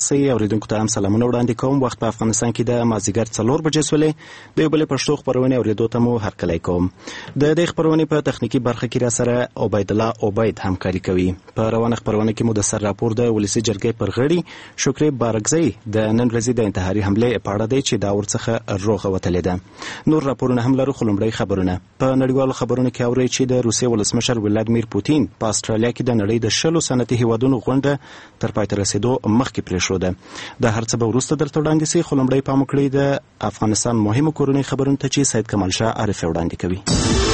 راسئ اوریدونکو ته هم سلامونه وړاندې کوم. وخت په افغانستان کې د مازدیګر 4 بجې سولې د یو بلې پښتو خبرونې اوریدو ته مو هرکلی کوم. د دې خبرونې په تخنیکي برخه کې را سره عبید الله عبید همکاري کوي. په روانه خبرونه کې مو د سر راپور د ولسی جرګې پر غړي شکرې بارګزی د نن ورځې د انتحاري حمله په اړه دی چې دا ورڅخه روغه وتلې ده. نور راپورونه هم لرو، خو لومړی خبرونه. په نړیوالو خبرونو کې اورئ چې د روسیې ولسمشر ولادیمیر پوتین په استرالیا کې د نړۍ د 10 صنعتي هیوادونو غونډه تر پای ته رسیدو مخکې پرېښوده. د هر څه به وروسته درته وړاندې شي، خو لومړی پام وکړئ د افغانستان مهمو کورنۍ خبرونو ته چې سید کمال شاه عارف وړاندې کوي.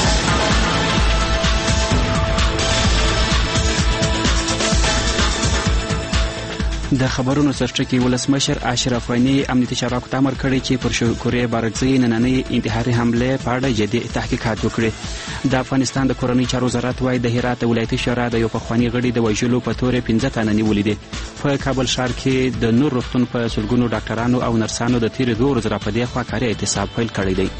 د خبرونو سرچکي ولسمشر اشرف غني امنیتي چارواکو ته امر کړی چې پر شکورې بارګزی نننۍ انتحاري حمله په اړه جدي تحقیقات وکړي. د افغانستان د کورنۍ چارو وزارت وايي د هرات ولایتي شورا د یو پخواني غړي د وژلو په تور 15 تنه نیولي دي. په کابل ښار کې د نور روغتون په سلګونو ډاکټرانو او نرسانو د تیر 2 ورځې راپدې خوا کاري احتساب پیل کړی دی.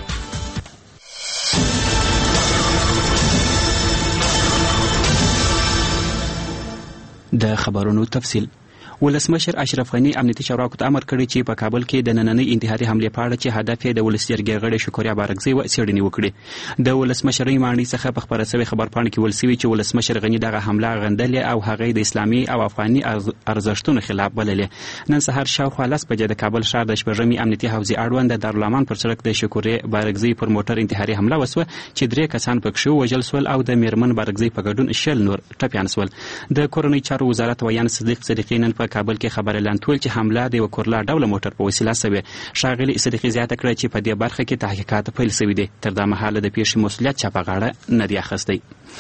د خبرونو تفصیل. ولسمشر اشرف غني امنیتي چارواکو ته امر کړی چې په کابل کې د نننۍ انتحاري حمله په اړه چې هدف یې د ولس جرګې غړي شکوریا بارګزی و څېړنې وکړي. د ولسمشرۍ ماڼۍ څخه په خبره شوی خبرپاڼه کې ویل شوي چې ولسمشر غني دغه حمله غندلې او هغه د اسلامي او افغاني ارزښتونو خلاف بللې. نن سهار شاوخوا 10 بجې د کابل ښار د شپږمې امنیتي حوزې اړوند د دارالامان پر سړک د شکوریا بارګزی پر موټر انتحاري حمله وسوه چې 3 کسان پکښې وژل سول او د میرمن بارګزی په ګډون 10 نور ټپیان سول. د کورنۍ چارو وزارت ویان صدیق صدیقی نن په کابل کې خبره ټول چې حمله د وکورلا ډوله موټر په وسیله سوي. ښاغلي صدیقي زیاته کړه چې په دې برخه کې تحقیقات پیل شوي دي. تر دا مهاله د پیښې مسؤلیت چا په غاړه نه دی اخیستی.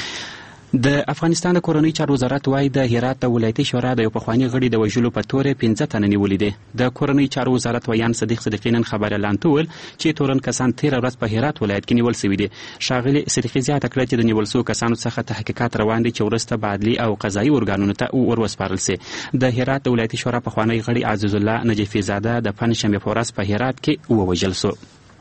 د افغانستان د کورنۍ چارو وزارت وايي د هرات ولایتي شورا د یو پخواني غړي د وژلو په تور 15 تنه نیولي دي. د کورنۍ چارو وزارت ویان صدیق صدیقی نن خبر اعلان کول چې تورن کسان 13 ورځ په هرات ولایت کې نیول شوي دي. ښاغلي صدیقی زیاته کړه چې د نیول شوو کسانو څخه تحقیقات روان دي چې وروسته به عدلي او قضایي ارګانونو ته وروسپارل شي. د هرات ولایتي شورا پخوانی غړي عزیز الله نجفي زاده د پنځشنبې په ورځ په هرات کې ووژل شو.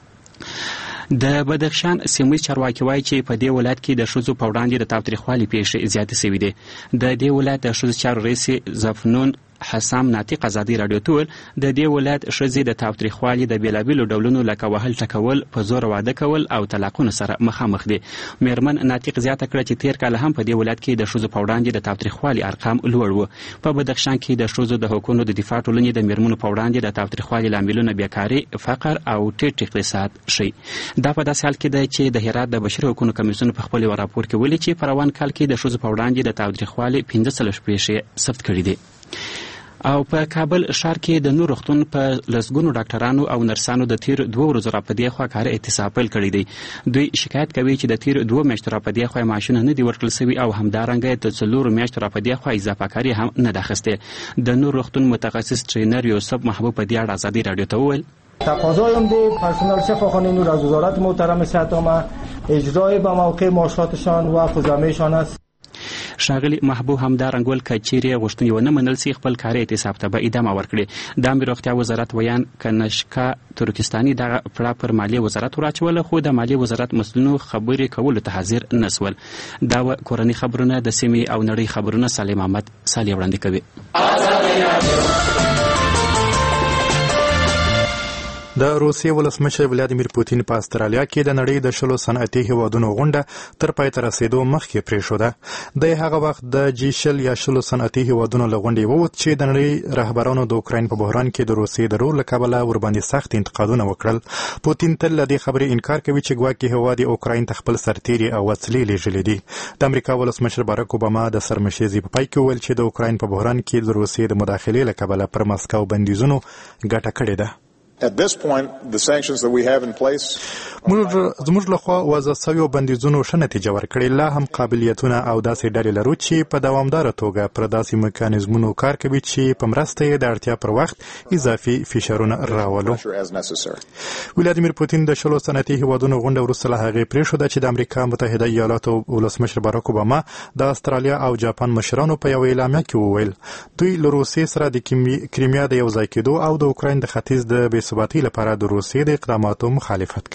د بدخشان سیمویز چارواکي وایي چې په دې ولایت کې د ښځو په وړاندې د تاوتریخوالي پیښې زیاتې شوي دي. د دې ولایت د ښځو چارو رئیس زفنون حسام ناطق ازادي راډیو ته ویل د دې ولایت ښځې د تاوتریخوالي د بېلابېلو ډولونو لکه وهل ټکول، په زور واده کول او طلاقونو سره مخامخ دي. میرمن ناطق زیاته کړه چې تیر کال هم په دې ولایت کې د ښځو په وړاندې د تاوتریخوالي ارقام لوړ وو. په بدخشان کې د ښځو د حقونو د دفاع ټولنې د میرمنو په وړاندې د تاوتریخوالي لاملونه بیکاري، فقر او ټیټ اقتصاد ښیي. دا په داسې حال کې دی چې د هرات د بشري حقونو کمیسیون په خپل راپور کې ویلي چې په روان کال کې د ښځو په وړاندې د تاوتریخوالي 15 پیښې ثبت کړي دي. او په کابل ښار کې د نور روغتون په لسګونو ډاکټرانو او نرسانو د تیر 2 ورځو راپدې خوا کاري احتساب پیل کړی دی. دوی شکایت کوي چې د تیر 2 میاشتو راپدې خوا معاشونه نه دي ورکړل شوي او همدارنګه د 4 میاشتو راپدې خوا اضافه کاري هم نه ده اخیستې. د نور روغتون متخصص ټرینر یوسف محبوب په دې اړه ازادي راډیو ته وویل تقاضای عمده پرسنل شفاخانه نور از وزارت محترم صحت عامه اجرای به موقع معاشاتشان و خزامهشان است. ښاغلي محبوب همدارنګه که چیرې غوښتنې ونه منل شي خپل کاري احتساب ته به ادامه ورکړي. د امنیت روغتیا وزارت ویان کنشکا ترکستاني دغه پړه پر مالیې وزارت وراچوله، خو د مالیې وزارت مسؤلینو خبرې کولو ته حاضر نه سول. دا کورنۍ خبرونه د سیمې او نړۍ خبرونه سالم احمد سالي وړاندې کوي. د روسیې ولسمشر ولادیمیر پوتین په استرالیا کې د نړۍ د 10 صنعتي هیوادونو غونډه تر پای ته رسیدو مخکې پرېښوده. د هغه وخت د G10 یا 10 صنعتي هیوادونو له غونډې ووت چې د نړۍ رهبرانو د اوکراین په بحران کې د روسیې د رول له کبله ورباندې سخت انتقادونه وکړل. پوتین تل له دې خبرې انکار کوي چې ګواکې هیواد اوکراین ته خپل سرتیري او وسلې لیږلي دي. د امریکا ولسمشر باراک اوباما د سرمشیزې په پای کې وویل چې د اوکراین په بحران کې د روسیې د مداخلې له کبله پر مسکو بندیزونو ګټه کړې ده. At this point, the sanctions that we have in place زموږ لخوا وضع شویو بندیزونو ښه نتیجه ورکړې. لا هم قابلیتونه او داسې ډلې لرو چې په دوامداره توګه پر داسې میکانیزمونو کار کوي چې په مرسته یې د اړتیا پر وخت اضافي فشارونه راولو. ولادیمیر پوتین د 10 صنعتي هیوادونو غونډه وروسته له هغې پرېښوده چې د امریکا متحده ایالاتو ولسمشر باراک اوباما د استرالیا او جاپان مشرانو په یو اعلامیه کې وویل دوی له روسیې سره د کریمیا د یو ځای کېدو او د اوکراین د ختیځ د بې ثباتۍ لپاره د روسیې د اقداماتو مخالفت کوي.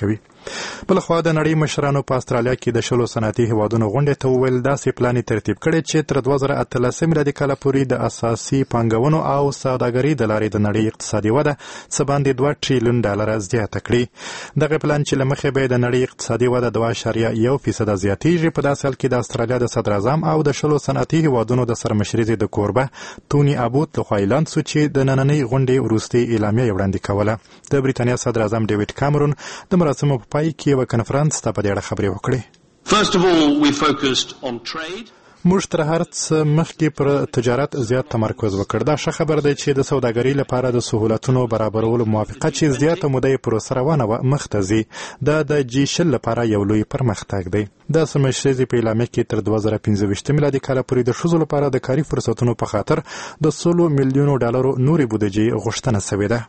بلخوا د نړۍ مشرانو په استرالیا کې د 10 صنعتي هیوادونو غونډې ته وویل داسې پلان ترتیب کړی چې تر 2013 میلادي کال پورې د اساسي پانګونو او سوداګرۍ د لارې د نړۍ اقتصادي وده څه باندې $2 ټریلیون زیاته کړي. دغه پلان چې له مخې به د نړۍ اقتصادي وده 2.1% زیاتیږي. په داسې حال کې د استرالیا د صدر اعظم او د 10 صنعتي هیوادونو د سرمشرۍ د کوربه توني ابوت لخوا اعلان شو چې د نننۍ غونډې وروستۍ اعلامیه وړاندې کوله. د بریتانیا صدر اعظم ډیوډ کامرون د مراسمو په پای کې یو کنفرانس ته په دې اړه خبرې وکړې. First of all, we focused on trade. موږ تر هر څه مخکې پر تجارت زیات تمرکز وکړ. دا ښه خبر دی چې د سوداګرۍ لپاره د سهولتونو برابرولو موافقه چې زیاته موده پروسه روانه وه مخ ته ځي. دا د G20 لپاره یو لوی پرمختګ دی. د سرمشرۍ په اعلامیه کې تر 2015 میلادي کال پورې د ښځو لپاره د کاري فرصتونو په خاطر د $100 میلیونو نورې بودیجې غوښتنه شوې ده.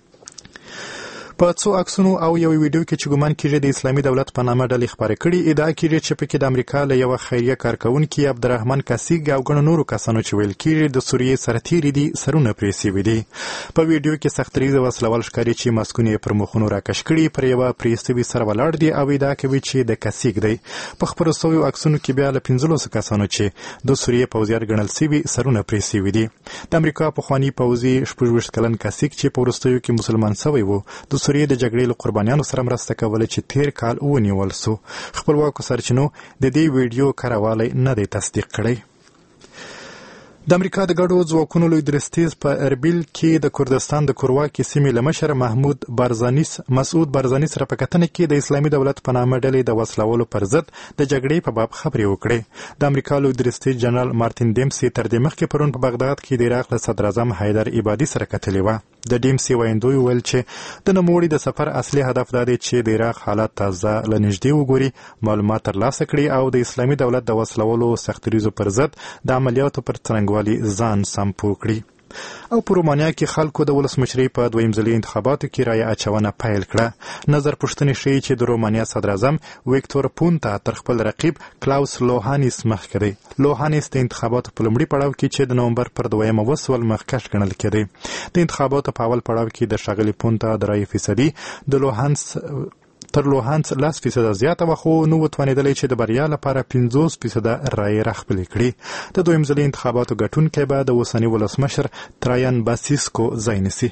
په څو عکسونو او یو ویډیو کې چې ګومان کېږي د اسلامي دولت په نامه ډلې خپرې کړي ادعا کېږي چې پکې د امریکا له یو خیریه کارکونکي عبدالرحمن کاسیګ او ګڼو نورو کسانو چې ویل کېږي د سوریې سرتیري دي سرونه پرې سوي دي. په ویډیو کې سختریزه وسلوال ښکاري چې ماسکونه یې پر مخونو راکش کړي پر یوه پرې سوي سر ولاړ دي او ادعا کوي چې د کاسیګ دی. په خپرو سویو عکسونو کې بیا له 15 کسانو چې د سوریې پوځیان ګڼل سوي سرونه پرې سوي دي. د امریکا پخواني پوځي 26 کلن کاسیګ چې په وروستیو کې مسلمان سوی و د سوریې د جګړې له قربانیانو سره مرسته کوله چې تیر کال ونیول سو. خپلواکو سرچینو د دې ویډیو کاروالی نه دی تصدیق کړی. د امریکا د ګډو ځواکونو لوی درستیز په اربیل کې د کردستان د کورواکي سیمې له مشر مسعود بارزاني سره په کتنه کې د اسلامي دولت په نامه ډلې د وسلولو پر ضد د جګړې په باب خبرې وکړې. د امریکا لوی درستیز جنرال مارتین ډیمسي تر دې مخکې پرون په بغداد کې د عراق له صدر اعظم حیدر عبادي سره کتلې وه. د ډیمسي ویندوی ویل چې د نوموړي د سفر اصلي هدف دا دی چې د عراق حالات تازه له نږدې وګوري، معلومات ترلاسه کړي او د اسلامي دولت د وسلولو سختدریزو پر ضد د عملیاتو پر څرنګوالي ځان سم پوه کړي. او په رومانیا کې خلکو د ولسمشرۍ په دویم ځلي انتخاباتو کې رایه اچونه پیل کړه. نظر پوښتنې ښیي چې د رومانیا صدر اعظم ویکتور پونتا تر خپل رقیب کلاوس لوهانیس مخکې دی. لوهانیس د انتخاباتو په لومړي پړاو کې چې د نومبر پر 2 وسول مخکښ ګڼل کېدی. د انتخاباتو په اول پړاو کې د ښاغلي پونتا د رایې فیصدي د لوهانس 10% زیاته وه، خو نو وتوانېدلی چې د بریا لپاره 50% رایې راخپلې کړي. د دویم ځلي انتخاباتو ګټونکی به د اوسني ولسمشر ترایان باسیسکو ځای نیسي.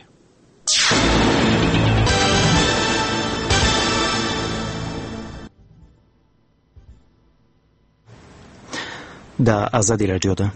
د ازادي راډیو ده.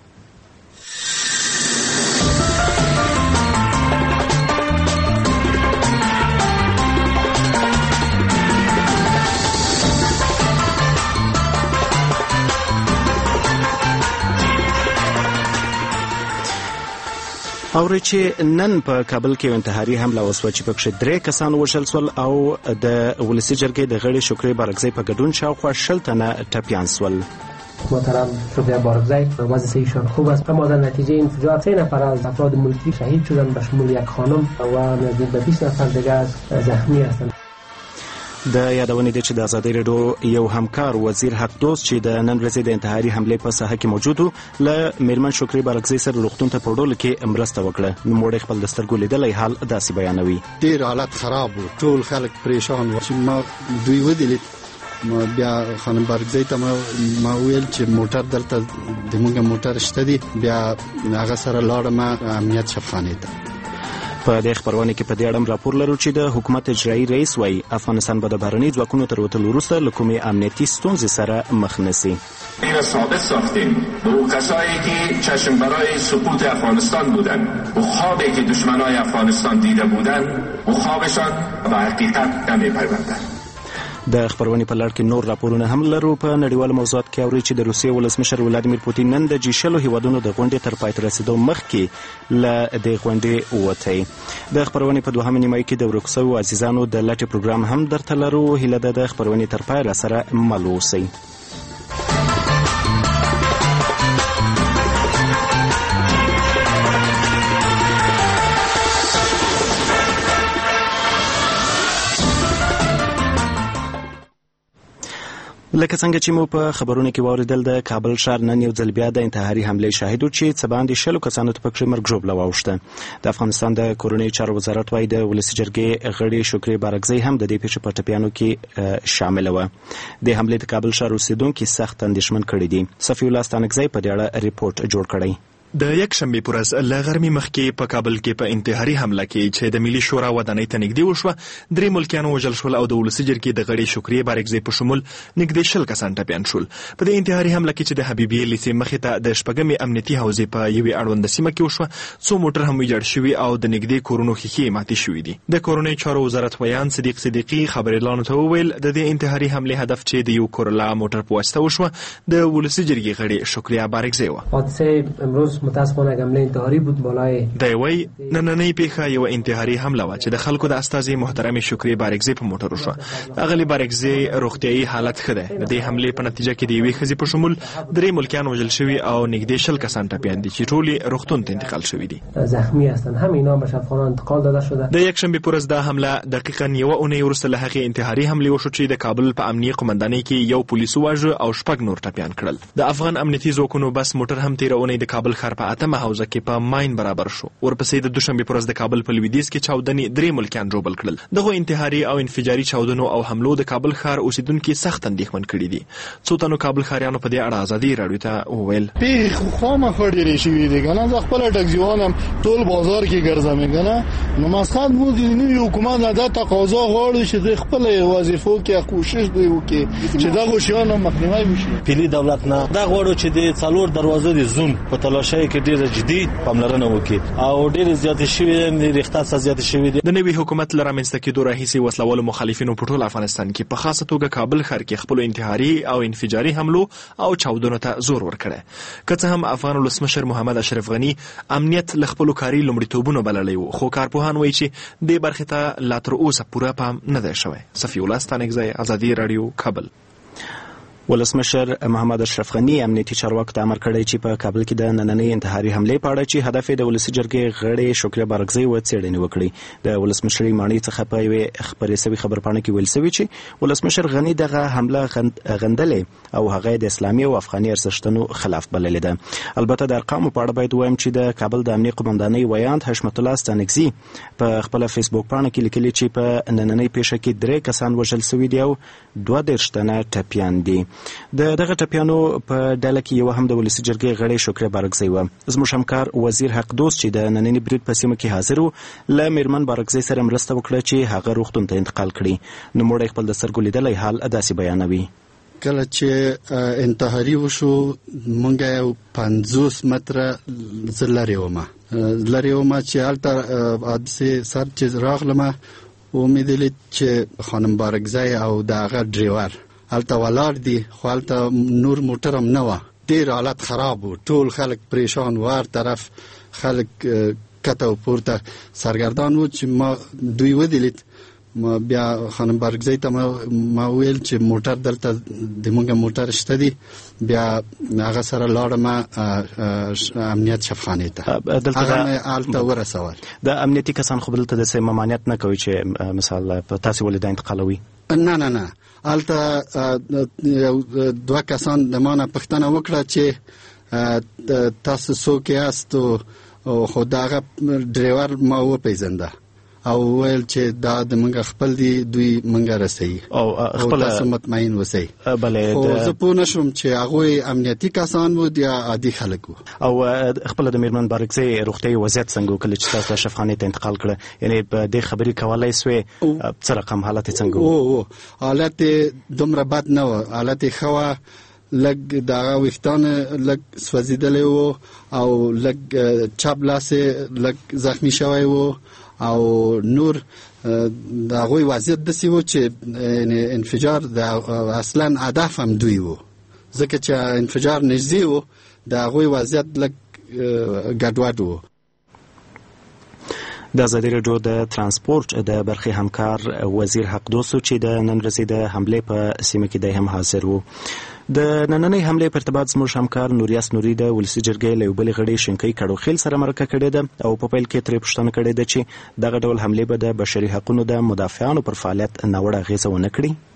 اوري چې نن په کابل کې انتحاري حمله وسوه چې پکې 3 کسان وژل شول او د ولسي جرګې د غړي شکري بارکزی په ګډون شاوخوا 60 تنه ټپیان شول. محترم شکری بارکزی وضع ایشان خوب است، اما در نتیجه انفجار 3 نفر از افراد ملکی شهید شدند به شمول یک خانم و نزدیک به 20 نفر دیگر زخمی هستند. د یادونې ده چې د ازادي راډیو یو همکار وزیر حق دوست چې د نن ورځې د انتحاري حملې په ساحه کې موجود و له میرمن شکري بارکزی سره روغتون ته په وړلو کې مرسته وکړه. نوموړی خپل د سترګو لیدلی حال داسې بیانوي. ډېر حالت خراب و، ټول خلک پریشان و. چې ما دوی ودیلید ما بیا خانم بارکزی ته ما ویل چې موټر دلته د موږ موټر شته دی، بیا هغه سره لاړم امنیت شفخانې ته. په دې خبرونه کې په دې اړه راپور لرو چې د حکومت اجرایي رئیس وايي افغانستان به د بهرني ځواکونو تر وتلو وروسته له کومې امنیتي ستونزې سره مخ نشي. این ثابت ساختیم به او کسایی که چشم برای سقوط افغانستان بودند و خوابی که دشمنای افغانستان دیده بودند و خوابشان به حقیقت نمی‌پیوندند. د خبرونې په لړ کې نور راپورونه هم لرو. په نړیوالو موضوعات کې اوري چې د روسیې ولسمشر ولادیمیر پوتین نن د G20 هیوادونو د غونډې تر پای ته رسیدو مخکې له دې غونډې ووتی. د خبرونې په دوهمه نیمایي کې د ورک شویو عزیزانو د لټې پروګرام هم درته لرو. هیله ده د خبرونې تر پای راسره مل اوسئ. لکه څنګه چې مو په خبرونو کې واوریدل د کابل ښار نن یو ځل بیا د انتحاري حملې شاهد و چې څه باندې 100 کسانو ته پکې مرګ ژوبله واوښته. د افغانستان د کورنۍ چارو وزارت وايي د ولسي جرګې غړي شکري بارکزی هم د دې پیښې په ټپیانو کې شامل و. د حملې د کابل ښار اوسیدونکو سخت اندېښمن کړي دي. صفي الله ستانکزی په دې اړه ریپورت جوړ کړی. د یکشنبه پر ورځ له غرمې مخکې په کابل کې په انتحاري حمله کې چې د ملي شورا ودانۍ ته نږدې وشوه 3 ملکیان وژل شول او د ولسي جرګې د غړي شکري بارکزی په شمول نږدې 100 کسان ټپیان شول. په دې انتحاري حمله کې چې د حبیبیه لیسې مخې ته د شپږمې امنیتي حوزې په یوې اړوند سیمه کې وشوه څو موټر هم ویجاړ شوي او د نږدې کورونو ښیښې ماتې شوي دي. د کورنۍ چارو وزارت ویان صدیق صدیقي خبريالانو ته وویل د دې انتحاري حملې هدف چې د یو کورلا موټر په واسطه وشوه د ولسي جرګې غړي شکري بارکزی و. حادثه امروز متاسفانه حمله انتحاری بود بالای دوی نننۍ پیښه یو انتحاري حمله و چې د خلکو د استازي محترم شکري بارکزی په موټر وشوه. اغلی بارکزی روغتيایي حالت ښه ده. د دې حملې په نتیجه کې د یوې ښځې په شمول 3 ملکیان وژل شوي او نږدې 100 کسان ټپیان دي چې ټول روغتون ته انتقال شوي دي. زخمی هستند. همه اینا به شفاخانه انتقال داده شده. د یکشنبه پر ورځ د حمله دقیقاً یو اونۍ وروسته له هغې انتحاري حملې وشو چې د کابل په امنیه قومندانۍ کې یو پولیس وواژه او 6 نور ټپیان کړل. د افغان امنیتي ځواکونو بس موټر هم تیر اونۍ د کابل ښار په 8مه حوزه کې په ماین برابر شو. ورپسې د دوشنبه پر ورځ د کابل په لویدیځ کې چاودنې 3 ملکیان ژوبل کړل. دغه انتحاري او انفجاري چاودنو او حملو د کابل ښار اوسیدونکو سخت اندېښمن کړي دي. څو تنو کابل ښاریانو په دې اړه ازادي راډیو ته وویل په خامه خړې شي دي کنه زه خپل ټاکسیوانم ټول بازار کې ګرځم کنه نو مسخد مو د نوي حکومت د تقاضا غواړي چې د خپل وظیفو کې کوشش وکړي چې دا غوښیان مخنیوي وشي. پلی دولت نه دا غواړو چې د څلور دروازې د زون په تلاشۍ کې ډېر جدي پاملرنه وکړي او ډېر زیات شوی دی ریښتیا زیات شوی دی. د نوي حکومت لپاره منځته کېدو راهیسې وسلوالو مخالفینو په ټول افغانستان کې په خاصه توګه کابل ښار کې خپل انتحاري او انفجاري حملو او چاودنو ته زور ورکړی. که څه هم افغان ولسمشر محمد اشرف غنی امنیت له خپلو کاري لومړیتوبونو بللی و خو کارپوهان وایي چې دې برخې ته لا تر اوسه پوره پام نه دی شوی. صفي الله ستانکزی ازادي راډیو کابل. ولسمشر محمد اشرف غنی امنیتي چارواکو ته امر کړی چې په کابل کې د نننۍ انتحاري حملې په اړه چې هدف د ولسي جرګې غړي شکري بارکزی و څېړنې وکړي. د ولسمشرۍ ماڼۍ څخه په یوې خبرې سوي خبرپاڼه کې ویل سوي چې ولسمشر غنی دغه حمله غندلې او هغه د اسلامي او افغاني ارزښتونو خلاف بللې ده. البته د ارقامو په اړه باید ووایم چې د کابل د امنیه قومندانۍ ویاند حشمت الله ستانکزی په خپل فیسبوک پاڼه کې لیکلي چې په نننۍ پیښه کې 3 کسان وژل سوي دي او 22 تنه ټپیان دي. د دغه ټپیانو په ډله کې یو هم د ولسي جرګې غړی شکري بارکزی و. زموږ همکار وزیر حق دوست چې د نننۍ برید په سیمه کې حاضر و له میرمن بارکزی سره مرسته وکړه چې هغه روغتون ته انتقال کړي. نوموړی خپل د سترګو لیدلی حال داسې بیانوي. کله چې انتحاري وشو مونږ یو 50 متره لرې ومه چې هلته حادثې سر چې راغلمه ومې دلید چې خانم بارکزی او د هغه ډریور هلته ولاړ دي خو هلته نور موټر هم نه وه. ډېر حالت خراب و. ټول خلک پریشان و. هر طرف خلک کته و پورته سرګردان و چې ما دوی ودلید. ما بیا خانم بارکزی ته ما ویل چې موټر دلته د مونږ موټر شته دي. بیا هغه سره لاړم امنیت شفخانې ته. هغه مې هلته ورسول. د امنیتي کسان خو دلته داسې ممانعت نه کوي چې مثال تاسې ولې دا انتقالوي؟ نه هلته 2 کسان د ما نه پوښتنه وکړه چې تاسو څوک یاست خو د هغه ډریور ما وپېژنده او ویل چې دا د منګه خپل دی دوی منګه رسي او خپل تاسو مطمئن اوسئ. خو زه پوه نشم چې هغه امنیتي کسان وو یا عادي خلک وو. او خپل د میرمن بارکزی روغتي وضعیت څنګه کله چې تاسو شفخانې ته انتقال کړه یعنی په دې خبرې کولای سوې څه رقم حالت څنګه وو؟ حالت دومره بد نه و. حالت خو لګ دا وختانه لګ سوځیدلې وو او لګ چپ لاسه لګ زخمی شوی وو او نور دا غوي وضعیت د سیمو چې انفجار د اصلا هدف هم دوی وو ځکه چې انفجار نږدې وو دا غوي وضعیت لګ ګډوډ وو. د ازادي راډیو د ترانسپورت د برخې همکار وزیر حق دوست چې د نن ورځې د حملې په سیمه کې د هم حاضر وو. د نننۍ حملې په ارتباط زموږ همکار نوریاس نوري د ولسي جرګې له یو بلې غړي شینکۍ کړوخیل سره مرکه کړې ده او په پیل کې ترې پوښتنه کړې ده چې دغه ډول حملې به د بشري حقوقو د مدافعانو پر فعالیت ناوړه اغېزه ونه کړي.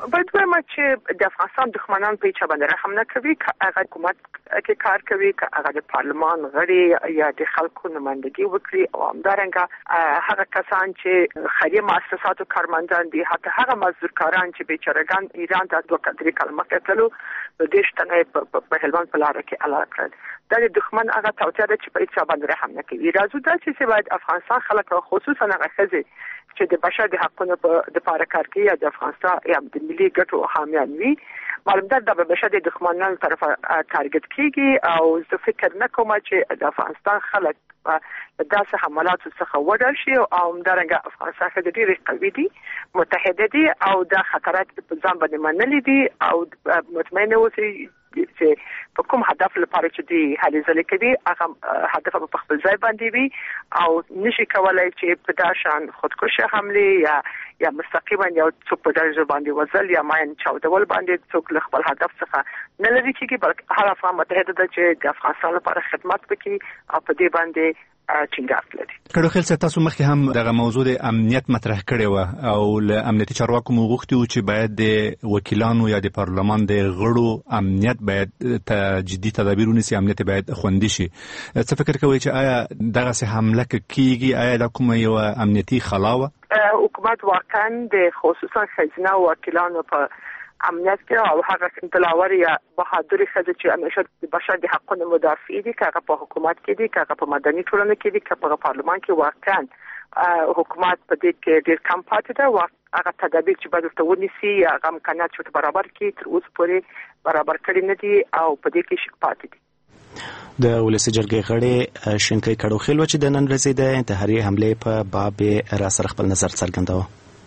باید وایم چې د افغانستان دښمنان په هیڅ باندې رحم نه کوي، که هغه حکومت کې کار کوي، که هغه د پارلمان غړي یا د خلکو نمائندګي وکړي، او همدارنګه هغه کسان چې خیریه مؤسساتو کارمندان دي، حتی هغه مزدورکاران چې بیچارهګان ایران ته 2-3 کال مخکې تللو د دې شتنې په هلمند په لاره کې اعلان کړل. دا د دښمن هغه توطیه ده چې په هیڅ باندې رحم نه کوي. راځو دا چې باید افغانستان خلک خصوصا هغه ښځې چې د بشر د حقونو په د پاره کار کوي یا د افغانستان یا د ملي ګټو حامیان وي، معلوم ده د بشر د دښمنانو طرفه ټارګټ کیږي، او زه فکر نه کوم چې د افغانستان خلک داسې حملاتو څخه وډار شي، او همدارنګه افغانستان څخه ډېرې قوي دي، متحده دي، او دا خطرات په ځان باندې منلي دي، او مطمئن اوسئ چې په کوم هدف لپاره چې دی هلې ځلې کوي هغه هدف په خپل ځای باندې وي، او نشي کولای چې په داشان خودکشي حمله یا مستقیما یو څوک په درجه باندې وزل یا ماین چاودول باندې څوک له خپل هدف څخه نه لري کېږي، بلکې هر افغان متحده ده چې د افغانستان لپاره خدمت وکړي او په دې باندې ټینګار لري. کډو خل تاسو مخکې هم دغه موضوع د امنیت مطرح کړی و، او له امنیتي چارواکو مو غوښتي چې باید د وکیلانو یا د پارلمان د غړو امنیت باید جدي تدابیر ونیسي، امنیت باید خوندي شي. څه فکر کوئ چې آیا دغه حمله کیږي؟ آیا دا کومه یو امنیتي خلاوه؟ حکومت واقعا د خصوصا خزینه او وکیلانو په امنیت کې او هغه دلاور یا بهادری ښځې چې همیشه د بشر د حقونو مدافع دي، که هغه په حکومت کې دي، که هغه په مدني ټولنه کې دي، که په پارلمان کې، واقعا حکومت په دې کې ډېر کم پاتې ده. هغه تدابیر چې باید ورته ونیسي، هغه امکانات چې برابر کړي تر اوسه پورې برابر کړي نه دي، او په دې کې شک پاتې دي. د ولسی جرګې غړي شینکۍ کډوخیل چې د نن ورځې د انتحاري حملې په باب را سره خپل نظر څرګنداوه.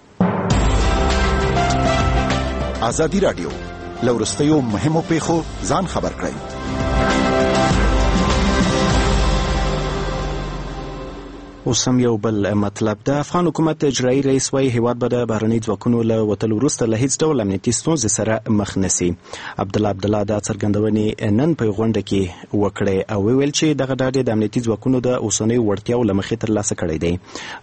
ازادي رادیو لورستیو مهمو پیښو ځان خبر کړئ. اوسم یو بل مطلب د افغان حکومت اجرایی رئیس وايي هیواد به د بهرني ځواکونو له وتلو وروسته له هیڅ ډول امنیتي ستونزې سره مخ نشي. عبدالله دا څرګندونې نن په غونډه کې وکړې او ویل چې دغه ډاډ د امنیتي ځواکونو د اوسنۍ وړتیاو له مخې ترلاسه کړی دی.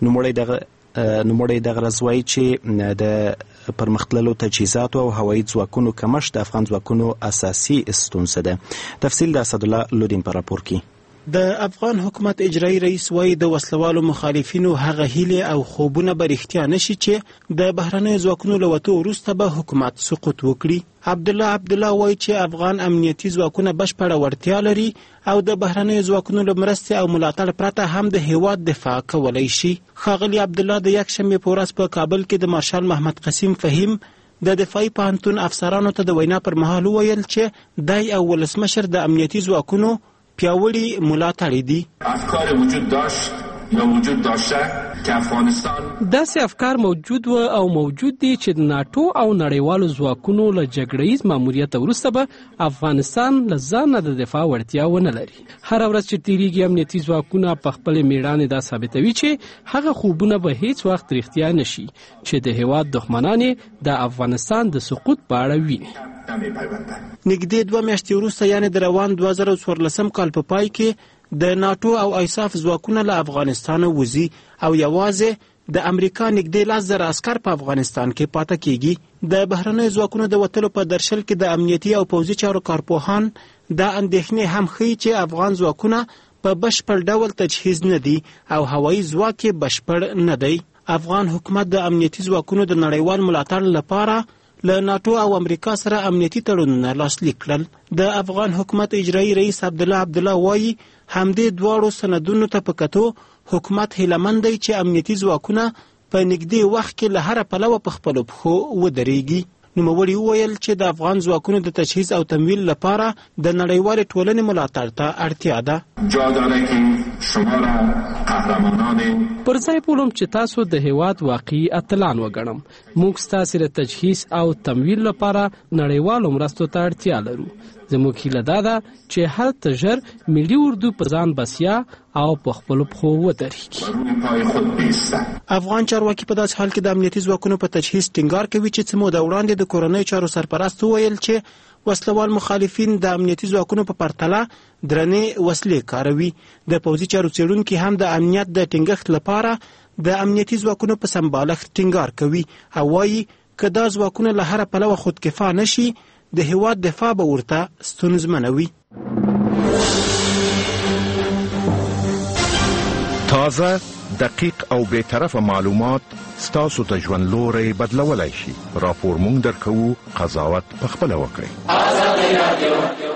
نوموړی دغه رضوایي چې د پرمختللو تجهیزاتو او هوایي ځواکونو کمښت د افغان ځواکونو اساسي ستونزه ده. تفصیل د اسدالله لودین په راپور کې. د افغان حکومت اجرایی رئیس وايي د وسلوالو مخالفینو هغه هیله او خوبونه به رښتیا نشي چې د بهرنۍ ځواکونو له وتو وروسته به حکومت سقوط وکړي. عبدالله وايي چې افغان امنیتي ځواکونه بشپړه وړتیا لري او د بهرنۍ ځواکونو له مرستې او ملاتړ پرته هم د هیواد دفاع کولی شي. ښاغلي عبدالله د یکشنبې په ورځ په کابل کې د مارشال محمد قسیم فهیم د دفاعي پوهنتون افسرانو ته د وینا پر مهال وویل چې دای او ولسمشر د امنیتي ځواکونو پیاوړي ملاتړ دي. افکار وجود داشت یا وجود داشته که افغانستان داسې افکار موجود و او موجود دي چې د ناتو او نړیوالو ځواکونو له جګړهیز ماموریت وروسته به افغانستان له ځان نه د دفاع وړتیا ونه لري. هر ورځ چې تیریږي امنیتي ځواکونه په خپل میړانې دا ثابتوي چې هغه خوبونه به هیڅ وخت رښتیا نشي چې د هیواد دښمنان د افغانستان د سقوط په اړه ویني. نږدې 2 میاشتې وروسته یعنې د روان 2014 کال په پای کې د ناتو او ایساف ځواکونه له افغانستان وځي او یوازې د امریکا نږدې 10,000 عسکر په افغانستان کې پاتې کیږي. د بهرنۍ ځواکونو د وتلو په درشل کې د امنیتي او پوځي چارو کارپوهان دا اندېښنې هم ښیي چې افغان ځواکونه په بشپړ ډول تجهیز نه دي او هوایي ځواک یې بشپړ نه دی. افغان حکومت د امنیتي ځواکونو د نړیوال ملاتړ لپاره له ناتو او امریکا سره امنیتي تړونونه لاسلیک کړل. د افغان حکومت اجرایی رئیس عبدالله وایي همدې دواړو سندونو ته په کتو حکومت هیلهمند دی چې امنیتي ځواکونه په نږدې وخت کې له هره پلوه په خپلو پښو ودرېږي. نوموړي وویل چې د افغان ځواکونو د تجهیز او تمویل لپاره د نړیوالې ټولنې ملاتړ ته اړتیا ده. جا داره که شما را قهرمانان پر ځای بولم چې تاسو د هیواد واقعي اتلان وګڼم. موږ ستاسې د تجهیز او تمویل لپاره نړیوالو مرستو ته اړتیا لرو. زموږ هیله دا ده چې هلته ژر ملي اردو په ځان بسیا او په خپلو پښو ودرېږي. افغان چارواکي په داسې حال کې د امنیتي ځواکونو په تجهیز ټینګار کوي چې څه موده وړاندې د کورنۍ چارو سرپرست وویل چې وسلوال مخالفین د امنیتي ځواکونو په پرتله درنې وسلې کاروي. د پوځي چارو څېړونکي هم د امنیت د ټینګښت لپاره د امنیتي ځواکونو په سمبالښت ټینګار کوي او وایي که دا ځواکونه له هر پلوه خودکفا نشي د هیواد دفاع به ورته ستونزمنه وي. تازه، دقیق او بی‌طرفه معلومات ستاسو د ژوند لوری بدلولای شي. راپور مونږ درکوو، قضاوت پخپله وکړئ. آزادي رادیو.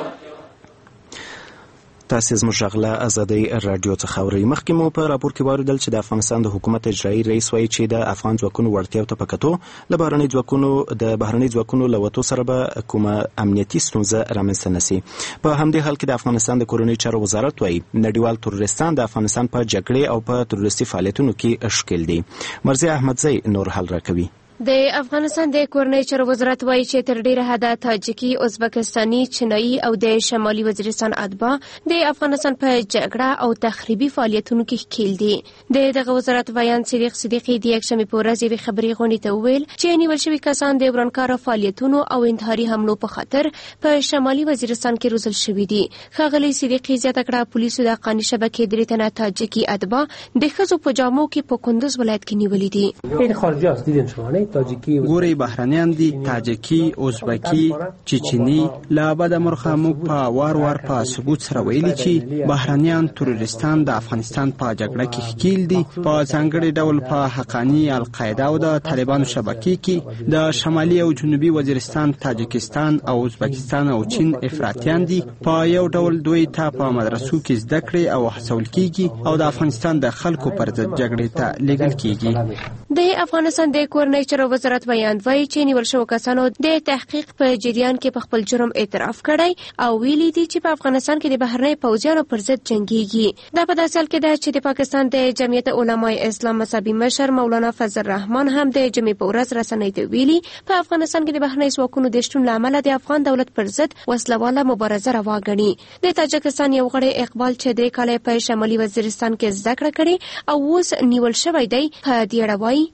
تاسو زموږ غږ له آزادۍ رادیو څخه اورئ. مخکې مو په راپور کې واوریدل چې د افغانستان د حکومت اجرایي رئیس وایي چې د افغان ځواکونو وړتیاو ته په کتو له بهرنۍ ځواکونو له وتو سره به کومه امنیتي ستونزه رامنځته نه سي. په همدې حال کې د افغانستان د کورنیو چارو وزارت وایي نړیوال تروریستان د افغانستان په جګړې او په تروریستي فعالیتونو کې ښکیل دي. مرزي احمدزی نور حل راکوي. د افغانستان د کورنیو چارو وزارت وایي چې تر ډیره حده تاجکي، ازبکستاني، چینایي او د شمالي وزیرستان اتباع د افغانستان په جګړه او تخریبي فعالیتونو کې ښکیل دي. دغه وزارت وایان صدیق صدیقي د یکشنبې په ورځ یوې خبري غونډې ته وویل چې نیول شوي کسان د ورانکاره فعالیتونو او انتحاري حملو په خاطر په شمالي وزیرستان کې روزل شوي دي. ښاغلي صدیقي زیاته کړه پولیسو د حقاني شبکې درې تنه تاجکي اتباع د ښځو په جامو کې په کندوز ولایت کې نیولي دي. ګوري بهرنیان دي، تاجکي، ازبکي، چچني. له بده مرخه موږ په وار په ثبوت سره ویلي چې بهرنیان تروریستان د افغانستان په جګړه کې ښکیل دي. په ځانګړي ډول په حقاني، القاعده او د طالبانو شبکې کې د شمالي او جنوبي وزیرستان، تاجکستان او ازبکستان او چین افراطیان دي. په یو ډول دوی ته په مدرسو کې زده کړې او هڅول کیږي او د افغانستان د خلکو پر ضد جګړې ته لیږل کیږي. د افغانستان د کورنیو چارو وزارت بیان وایي چې نیول شوو کسانو د تحقیق په جریان کې په خپل جرم اعتراف کړی او ویلي دي چې په افغانستان کې د بهرنۍ پوځیانو پر ضد جنګيږي. دا په داسې حال کې ده چې د پاکستان د جمعیت علماء اسلام مذهبي مشر مولانا فضل الرحمن هم د جمعې په ورځ رسنۍ ته ویلي په افغانستان کې د بهرنۍ ځواکونو د شتون له امله د افغان دولت پر ضد وسلواله مبارزه روا ګڼي. د تاجکستان یو غړی اقبال چې 3 کاله په شمالي وزیرستان کې زده کړه کړې او اوس نیول شوی دی په دې اړه وایي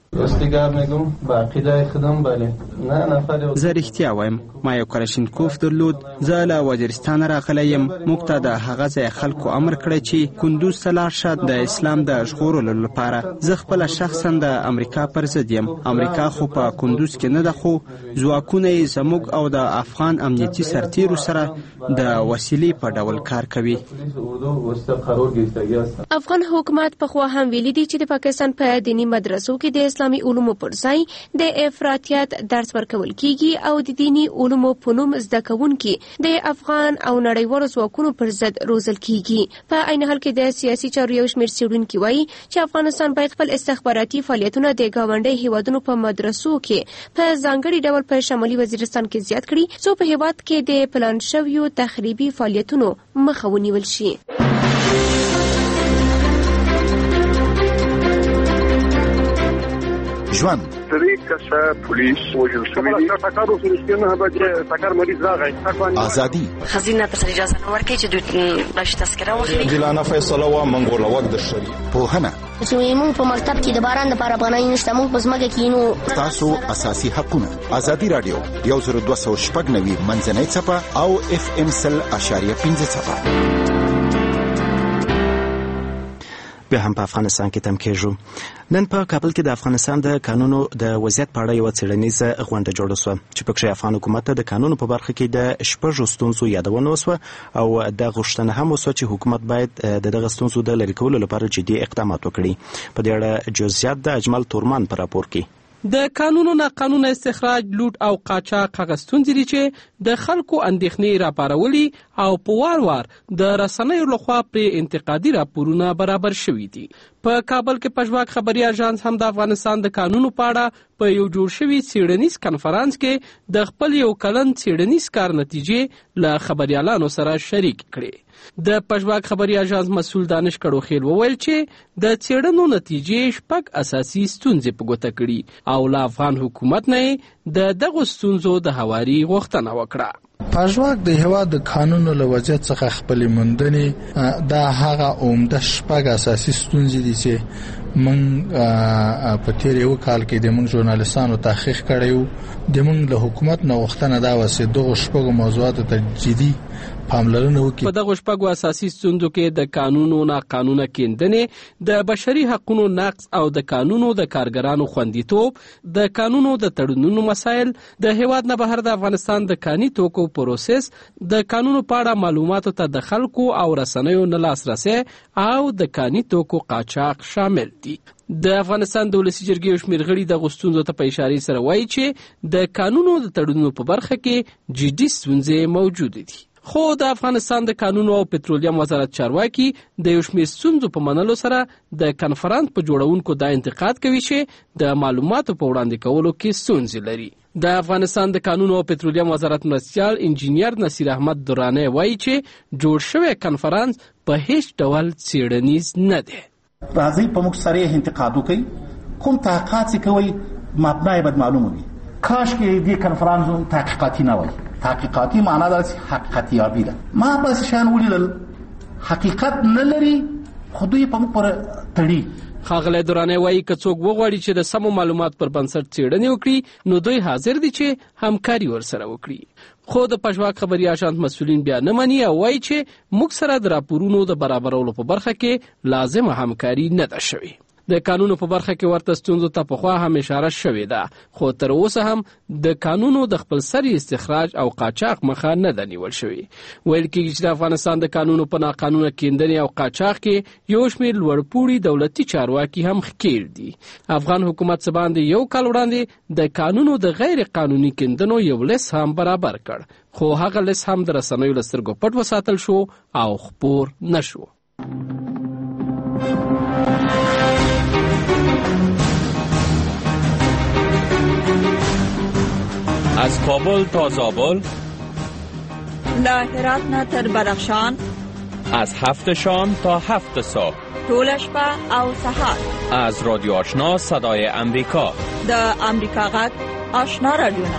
زه رښتیا وایم، ما یو کلاشینکوف درلود. زه له وزیرستان راغلی یم. موږ ته د هغه ځای خلکو امر کړی چې کندوز ته لاړ شه د اسلام د ژغورلو لپاره. زه خپله شخصا د امریکا پر ضد یم. امریکا خو په کندوز کې نه ده، خو ځواکونه یې زموږ او د افغان امنیتي سرتیرو سره د وسیلې په ډول کار کوي. افغان حکومت پخوا هم ویلي دي چې د پاکستان په دینی مدرسو کې د اسلامي علومو پر ځای د افراطیت درس ورکول کیږي او د دینی علومو په نوم زده کوونکي د افغان او نړیوالو ځواکونو پر ضد روزل کیږي. په عین حال کې د سیاسي چارو یو شمېر څېړونکي وایي چې افغانستان باید خپل استخباراتي فعالیتونه د ګاونډي هیوادونو په مدرسو کې په ځانګړي ډول په شمالي وزیرستان کې زیات کړي څو په هیواد کې د پلان شویو تخریبي فعالیتونو مخه ونیول شي. ژوند پولیس وژل شوی دي. ټاکارو سره نه به ټاکار مریض راغی. ازادي خزینه ته اجازه نه ورکړي چې دوی باش تذکره واخلي. جلانه فیصله و منګول وخت د شری پوهنه چې موږ په مکتب کې د باران لپاره باندې نشته، موږ په ځمکه کې نو تاسو اساسي حقونه. ازادي رادیو 102.9 منځنۍ صفه او FM 100.5 صفه. به هم په افغانستان کې تم کېږو. نن په کابل کې د افغانستان د قانونو د وضعیت په اړه یو څېړنیزه غونډه جوړه شوه چې پکې افغان حکومت ته د قانونو په برخه کې د 6 ستونزو یادونه وشوه او د غوښتنه هم وشوه چې حکومت باید د دغه ستونزو د لرې کولو لپاره جدي اقدامات وکړي. په دې اړه جزئیات د اجمل تورمان په راپور کې. د قانونو نه قانون استخراج، لوټ او قاچاق هغه ستونزې دي چې د خلکو اندېښنې راپارولي او په وار د رسنیو لخوا پرې انتقادي راپورونه برابر شوي دي. په کابل کې پښواک خبري اژانس هم د افغانستان د قانونو په اړه په یو جوړ شوي څېړنیز کنفرانس کې د خپل یو کلن څېړنیز کار نتیجې له خبريالانو سره شریک کړي. د پښواک خبري اژانس مسؤل دانش کړوخیل وویل چې د څېړنو نتیجې 6 اساسي ستونزې په ګوته کړي او له افغان حکومت نه د دغه ستونزو د هواري غوښتنه وکړه. پښواک د هوا د قانونو له وضعیت څخه خپل مندنې دا هغه عمده 6 اساسي ستونزې دي چې موږ په تیر یو کال کې د موږ ژورنالستانو تحقیق کړیو. د موږ له حکومت نه وختنه دا وسه دغه 6 موضوعات ته جدي پاملرنه وکړي. په دغه شپږو اساسي ستونزو کې د قانونو ناقانونه کېندنې، د بشري حقوقو نقض او د قانونو د کارګرانو خوندیتوب، د قانونو د تړونونو مسایل، د هیواد نه بهر د افغانستان د کاني توکو پروسس، د قانونو په اړه معلوماتو ته د خلکو او رسنیو نه لاسرسي او د کاني توکو قاچاق شامل دي. د افغانستان د ولسي جرګې شمېر غړي د غوښتنو ته په اشاره سره وایي چې د قانونو د تړونونو په برخه کې جدي ستونزې موجود دي. خو د افغانستان د قانونو او پټرولیم وزارت چارواکي د یو شمېر ستونزو په منلو سره د کنفرانس په جوړونکو دا انتقاد کوي چې د معلوماتو په وړاندې کولو کې ستونزې لري. د افغانستان د قانونو او پټرولیم وزارت مرستیال انجینیر نصیر احمد درانه وایي چې جوړ شوی کنفرانس په هیڅ ډول څېړنیز نه دی. راځي په موږ سره انتقاد وکړي، کوم تحقیقات چې کوي مبنای باید معلومه وي. کاش کې دې کنفرانس تحقیقاتي نه وي. تحقیقاتي معنا دا حقیقت یابي ده. ما بس شان ولیدل حقیقت نه لري، خو دوی په موږ پر تړي. ښاغلی درانه وایي که څوک وغواړي چې د سمو معلومات پر بنسټ څېړنې وکړي نو دوی حاضر دي چې همکاري ورسره وکړي. خو د پژواک خبري اژانس مسؤلین بیا نه مني او وایي چې موږ سره د راپورونو د برابرولو په برخه کې لازمه همکاري نه ده شوې. د قانونو په برخه کې ورته ستونزو ته پخوا هم اشاره شوې ده، خو تر اوسه هم د قانونو د خپل سري استخراج او قاچاق مخه نه ده نیول شوې. ویل کېږي چې د افغانستان د قانونو په ناقانونه کېندنې او قاچاق کې یو شمېر لوړپوړي دولتي چارواکي هم ښکېل دي. افغان حکومت څه باندې یو کال وړاندې د قانونو د غیر قانوني کېندنو یو لیست هم برابر کړ، خو هغه لیست هم د رسنیو له سترګو پټ وساتل شو او خپور نه شو. از کابل تا زابل، له هرات نه تر بدخشان، از 7 شام تا 7 صبح، طول شپه او سحر، از رادیو آشنا صدای امریکا، د امریکا غږ آشنا رادیو.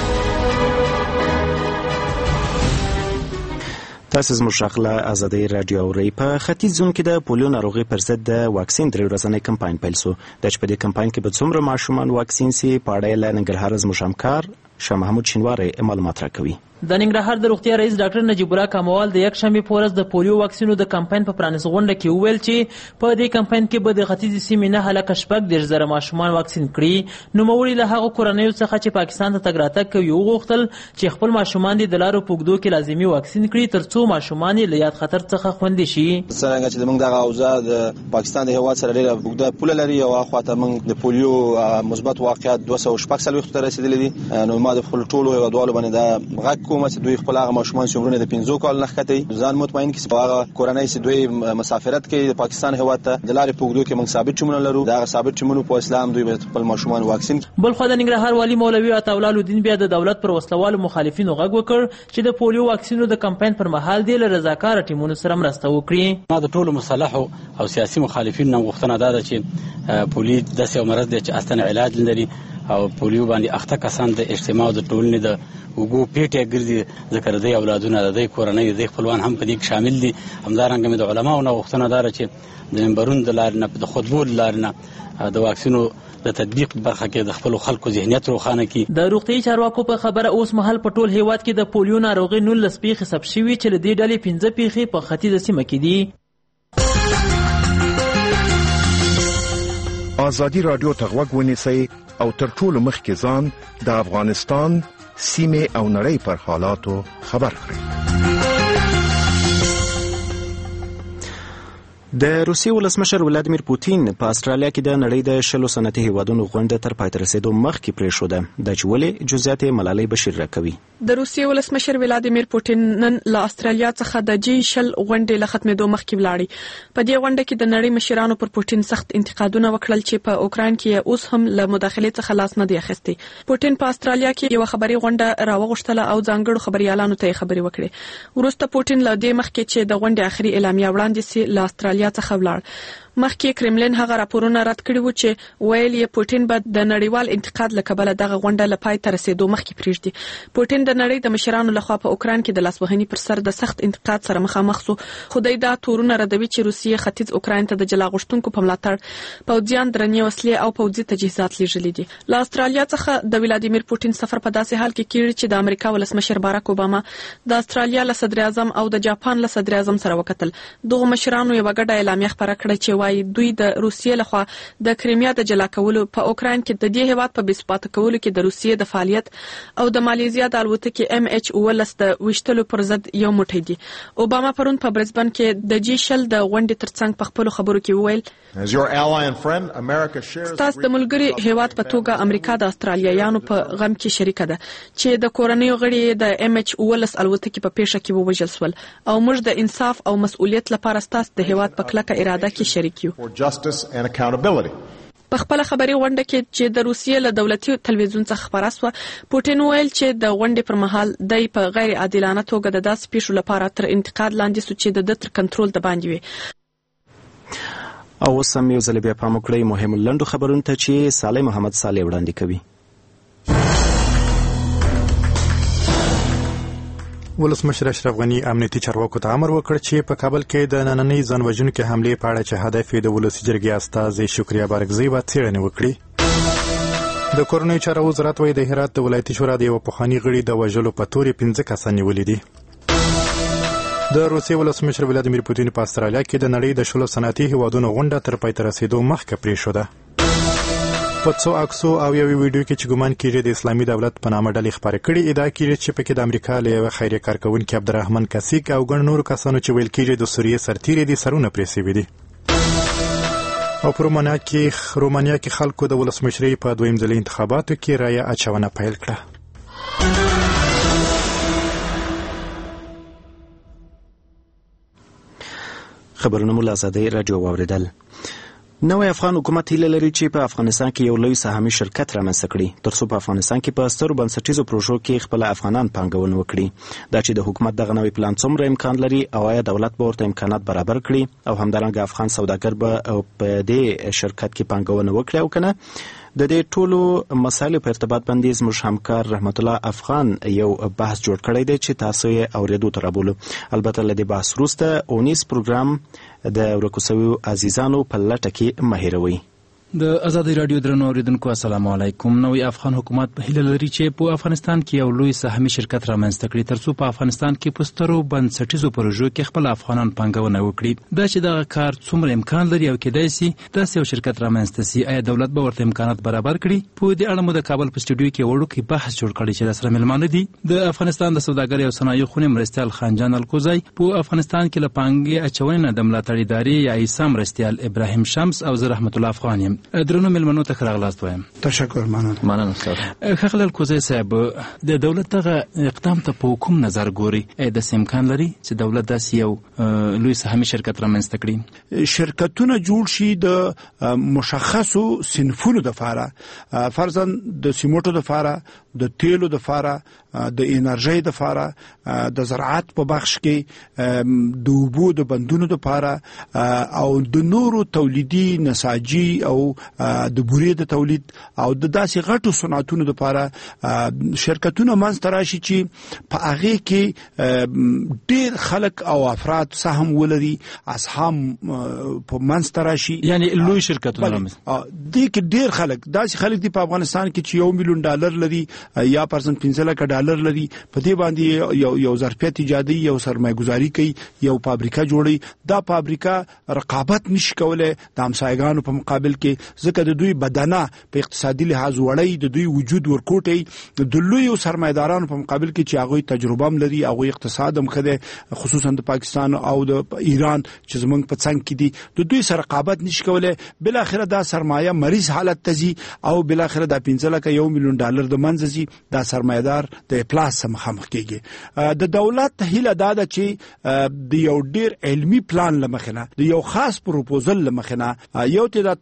تاسو زموږ شغله ازادي رادیو اوري. په ختیځ زون کې د پولیو ناروغي پر ضد د واکسین درې ورځنی کمپاین پیل شو. د چې په دې کمپاین کې به څومره ماشومان واکسین سي په اړه له ننګرهار زموږ همکار شاه محمود شینواری معلومات راکوي. د ننګرهار د روغتیا رئیس ډاکټر نجیب الله کموال د یک شنبه په ورځ د پولیو واکسینو د کمپاین په پرانیست غونډه کې وویل چې په دې کمپاین کې به د ختیځې سیمې نه هلکه شپږ دېرش زره ماشومان واکسین کړي. نوموړي له هغو کورنیو څخه چې پاکستان ته تګ راتګ کوي وغوښتل چې خپل ماشومان د لارو په اوږدو کې لازمي واکسین کړي تر څو ماشومان له یاد خطر څخه خوندي شي. څنګه چې موږ دغه اوضاع د پاکستان د هیواد سره ډېره اوږده پوله لري او اخواته موږ د پولیو مثبت واقعیت 240 ته رسیدلي دي، نو ما د خپل ټولو هیوادوالو باندې دا غږ کوم چې دوی خپل ماشومان چې عمرونه د 15 کال نه ښکته ځان مطمئن کړي چې هغه کورنۍ چې دوی مسافرت کوي د پاکستان هیواد ته د لارې په اوږدو کې موږ ثابت چمنه لرو، دا ثابت چمنو په اسلام دوی به خپل ماشومان واکسین. بل خو د ننګرهار والی مولوي عطاءالله الدین بیا د دولت پر وسلوالو مخالفینو غږ وکړ چې د پولیو واکسینو د کمپاین پر مهال د رضاکار ټیمونو سره مرسته وکړي. ما د ټولو مصالحو او سیاسي مخالفینو غوښتنه ده چې پولیو د سیو مرض د اصلي علاج لري او پولیو باندې اخته کسان د اجتماع او د ټولنې د وګو پیټه ګرځي ذکر دی اولادونه د کورنۍ د خپلوان هم په دې کې شامل دي. همدارنګه د علماو نه غوښتنه ده چې د منبرونو د لارې نه د خطبو د لارې نه د واکسینو د تطبیق برخه کې د خپل خلکو ذهنیت روښانه کړي. د روغتي چارواکو په خبره اوس مهال په ټول هیواد کې د پولیو ناروغي 19 پیښې ثبت شوي چې له دې ډلې 15 پیښې په ختیځه سیمه کې دي. ازادي رادیو ته غوږ ونیسئ او تر ټولو مخکې ځان د افغانستان سیمې او نړۍ پر حالاتو خبر کړئ. د روسیې ولسمشر ولادیمیر پوتین په استرالیا کې د نړۍ د 10 صنعتي هیوادونو غونډه تر پای ته رسیدو مخکې پرېښوده. د چې ولې جزئیات ملالۍ بشیر راکوي. د روسیې ولسمشر ولادیمیر پوتین نن له استرالیا څخه د G20 غونډې له ختمېدو مخکې ولاړی. په دې غونډه کې د نړۍ مشرانو پر پوتین سخت انتقادونه وکړل چې په اوکراین کې اوس هم له مداخلې څخه لاس نه دی اخیستی. پوتین په استرالیا کې یو خبري غونډه راوغښتله او ځانګړو خبريالانو ته خبري وکړي. وروسته پوتین له دې مخکې چې د غونډې اخري اعلامیه وړاندې سي له استرالیا څخه ولاړ. مخکې کرملین هغه راپورونه رد کړي وو چې ویل یې پوټین به د نړیوال انتقاد له کبله دغه غونډه له پای ته رسیدو مخکې پریږدي. پوټین د نړۍ د مشرانو لخوا په اوکران کې د لاسوهنې پر سر د سخت انتقاد سره مخامخ شو. خدای دا تورونه ردوي چې روسیې ختیځ اوکران ته د جلا غوښتونکو په ملاتړ پوځیان درنې وسلې او پوځي تجهیزات لیږلي دي. له استرالیا څخه د ولادیمیر پوټین سفر په داسې حال کې کیږي چې د امریکا ولسمشر باراک اوباما د استرالیا له صدر اعظم او د جاپان له صدر اعظم سره وکتل. دغه مشرانو یو غټه اعلامیه خبره کړې چې وايي دوی د روسیې لخوا د کریمیا د جلا کولو په اوکران کې د دې هیواد په بسپاته کولو کې د روسیې د فعالیت او د مالیزیا د الوتکې MH19 د وشتلو پر ضد یو موټی دي. اوباما پرون په برزبن کې د G20 د غونډې ترڅنګ په خپل خبرو کې وویل ستاسو د ملګری هیواد په توګه امریکا د استرالیایانو په غم کې شریک ده چې د کورنۍ غړي د MH19 الوتکې په پیښه کې ووژل شول او موږ د انصاف او مسؤلیت لپاره ستاسو د هیواد په کلکه اراده کې شریک یو. په خپل خبري غونډه کې چې د روسیې له دولتي تلویزیون څخه خبره شوه پوټین ویل چې د غونډې پر مهال د په غیر عادلانه توګه د داسې پیښو لپاره تر انتقاد لاندې سو چې د تر کنټرول د باندې وي. او سم یو ځل بیا پام وکړئ مهم لنډو خبرونو ته چې صالح محمد صالح وړاندې کوي. ولسمشر اشرف غنی امنیتي چارواکو ته امر وکړ چې په کابل کې د نننۍ ځان وژونکې حملې په اړه چې هدف یې د ولسي جرګې استازي شکریا بارګزی و څېړنه وکړي. د کورنۍ چارو وزارت وايي د هرات د ولایتي شورا د یو پخوانی غړي د وژلو په تورې 15 کسان نیولي دي. د روسیې ولسمشر ولادیمیر پوتین په استرالیا کې د نړۍ د 16 صنعتي هیوادونو غونډه تر پای ته رسیدو مخکې پریښوده. په څو عکسو او یو ویډیو کې چې ګمان کېږي د اسلامي دولت په نامه ډلې خبرې کړي ادعا کېږي چې پکې د امریکا له یو خیریه کارکونکي عبدالرحمن کسیک او ګڼ نورو کسانو چې ویل کېږي د سوریې سرتیري دي سرونه پرې سوي دي. او په رومانیا کې خلکو د ولسمشرۍ په دویم ځلي انتخاباتو کې رایه اچونه پیل کړه. خبرونه مو له آزادۍ راډیو واوریدل. نوی افغان حکومت هیله لري چې په افغانستان کې یو لوی سهامي شرکت رامنځته کړي ترڅو په افغانستان کې په سترو بنسټیزو پروژو کې خپل افغانان پانګونه وکړي. دا چې د حکومت دغه نوی پلان څومره امکان لري او آیا دولت به ورته امکانات برابر کړي او همدارنګه افغان سوداګر به په دې شرکت کې پانګونه وکړي او کنه. د دې ټولو مسایلو په ارتباط باندې زموږ همکار رحمت الله افغان یو بحث جوړ کړی دی چې تاسو یې اوریدو ته رابولو. البته له دې بحث وروسته اونیس پروګرام د ورکو شویو عزیزانو په لټه کې مه هیروئ. د آزادۍ رادیو درنو اوریدونکو السلام علیکم. نوې افغان حکومت په هیله لري چې په افغانستان کې یو لوی سهامي شرکت رامنځته کړي ترڅو په افغانستان کې په سترو بنسټیزو پروژو کې خپل افغانان پانګونه وکړي. دا چې دغه کار څومره امکان لري او کېدای شي داسې یو شرکت رامنځته شي آیا دولت به ورته امکانات برابر کړي. په دې اړه مو د کابل په سټوډیو کې وړوکی بحث جوړ کړی چې سره ملمانه دي د افغانستان د سوداګرۍ او صنایعو خونې مرستیال خانجان الکوزی په افغانستان کې له پانګې اچونې نه د ملاتړ ادارې یا ایسا مرستیال ابراهیم شمس او زه رحمت الله افغان یم. درنو ملمنو ته ښه راغلاست وایم. تشکر. مننه استاد. ښاغلی الکوزی صاحب د دولت دغه اقدام ته په کوم نظر ګوري؟ داسې امکان لري چې دولت داسې یو لوی سهامي شرکت رامنځته کړي؟ شرکتونه جوړ شي د مشخصو صنفونو دپاره فرضاً د سیمنټو دپاره د تیلو دپاره د انرژۍ دپاره د زراعت په بخش کې د اوبو د بندونو دپاره او د نورو تولیدي نساجي او د بورې د تولید او د داسې غټو صنعتونو دپاره شرکتونه منځته راشي چې په هغې کې ډېر خلک او افراد سهم ولري اسهام په منځته راشي. یعنې لوی شرکتونه دې کې ډېر خلک داسې خلک دي په افغانستان کې چې $1,000,000 لري یا پرسن $15,00,000 لري په دې باندې یو ظرفیت ایجادي یو سرمایه گذاري کوي یو فابریکه جوړي. دا فابریکه رقابت نشي کولای د همسایګانو په مقابل کې ځکه د دوی بدنه په اقتصادي لحاظ وړي د دوی وجود ورکوټي د لوی سرمایدارانو په مقابل کې چې هغه تجربه هم لري هغه اقتصاد هم خده خصوصا د پاکستان او د ایران چې زمونږ په څنګ کې دي د دوی سره رقابت نشي کولای. بل اخره دا سرمایه مریض حالت تزي او بل اخره دا $15,000,000 د منځي دا سرمایدار د افلاس سره مخامخ کیږي. د دولت هیله دا ده چې د یو ډیر علمي پلان لمخنه د یو خاص پروپوزل لمخنه یو ته د تاجران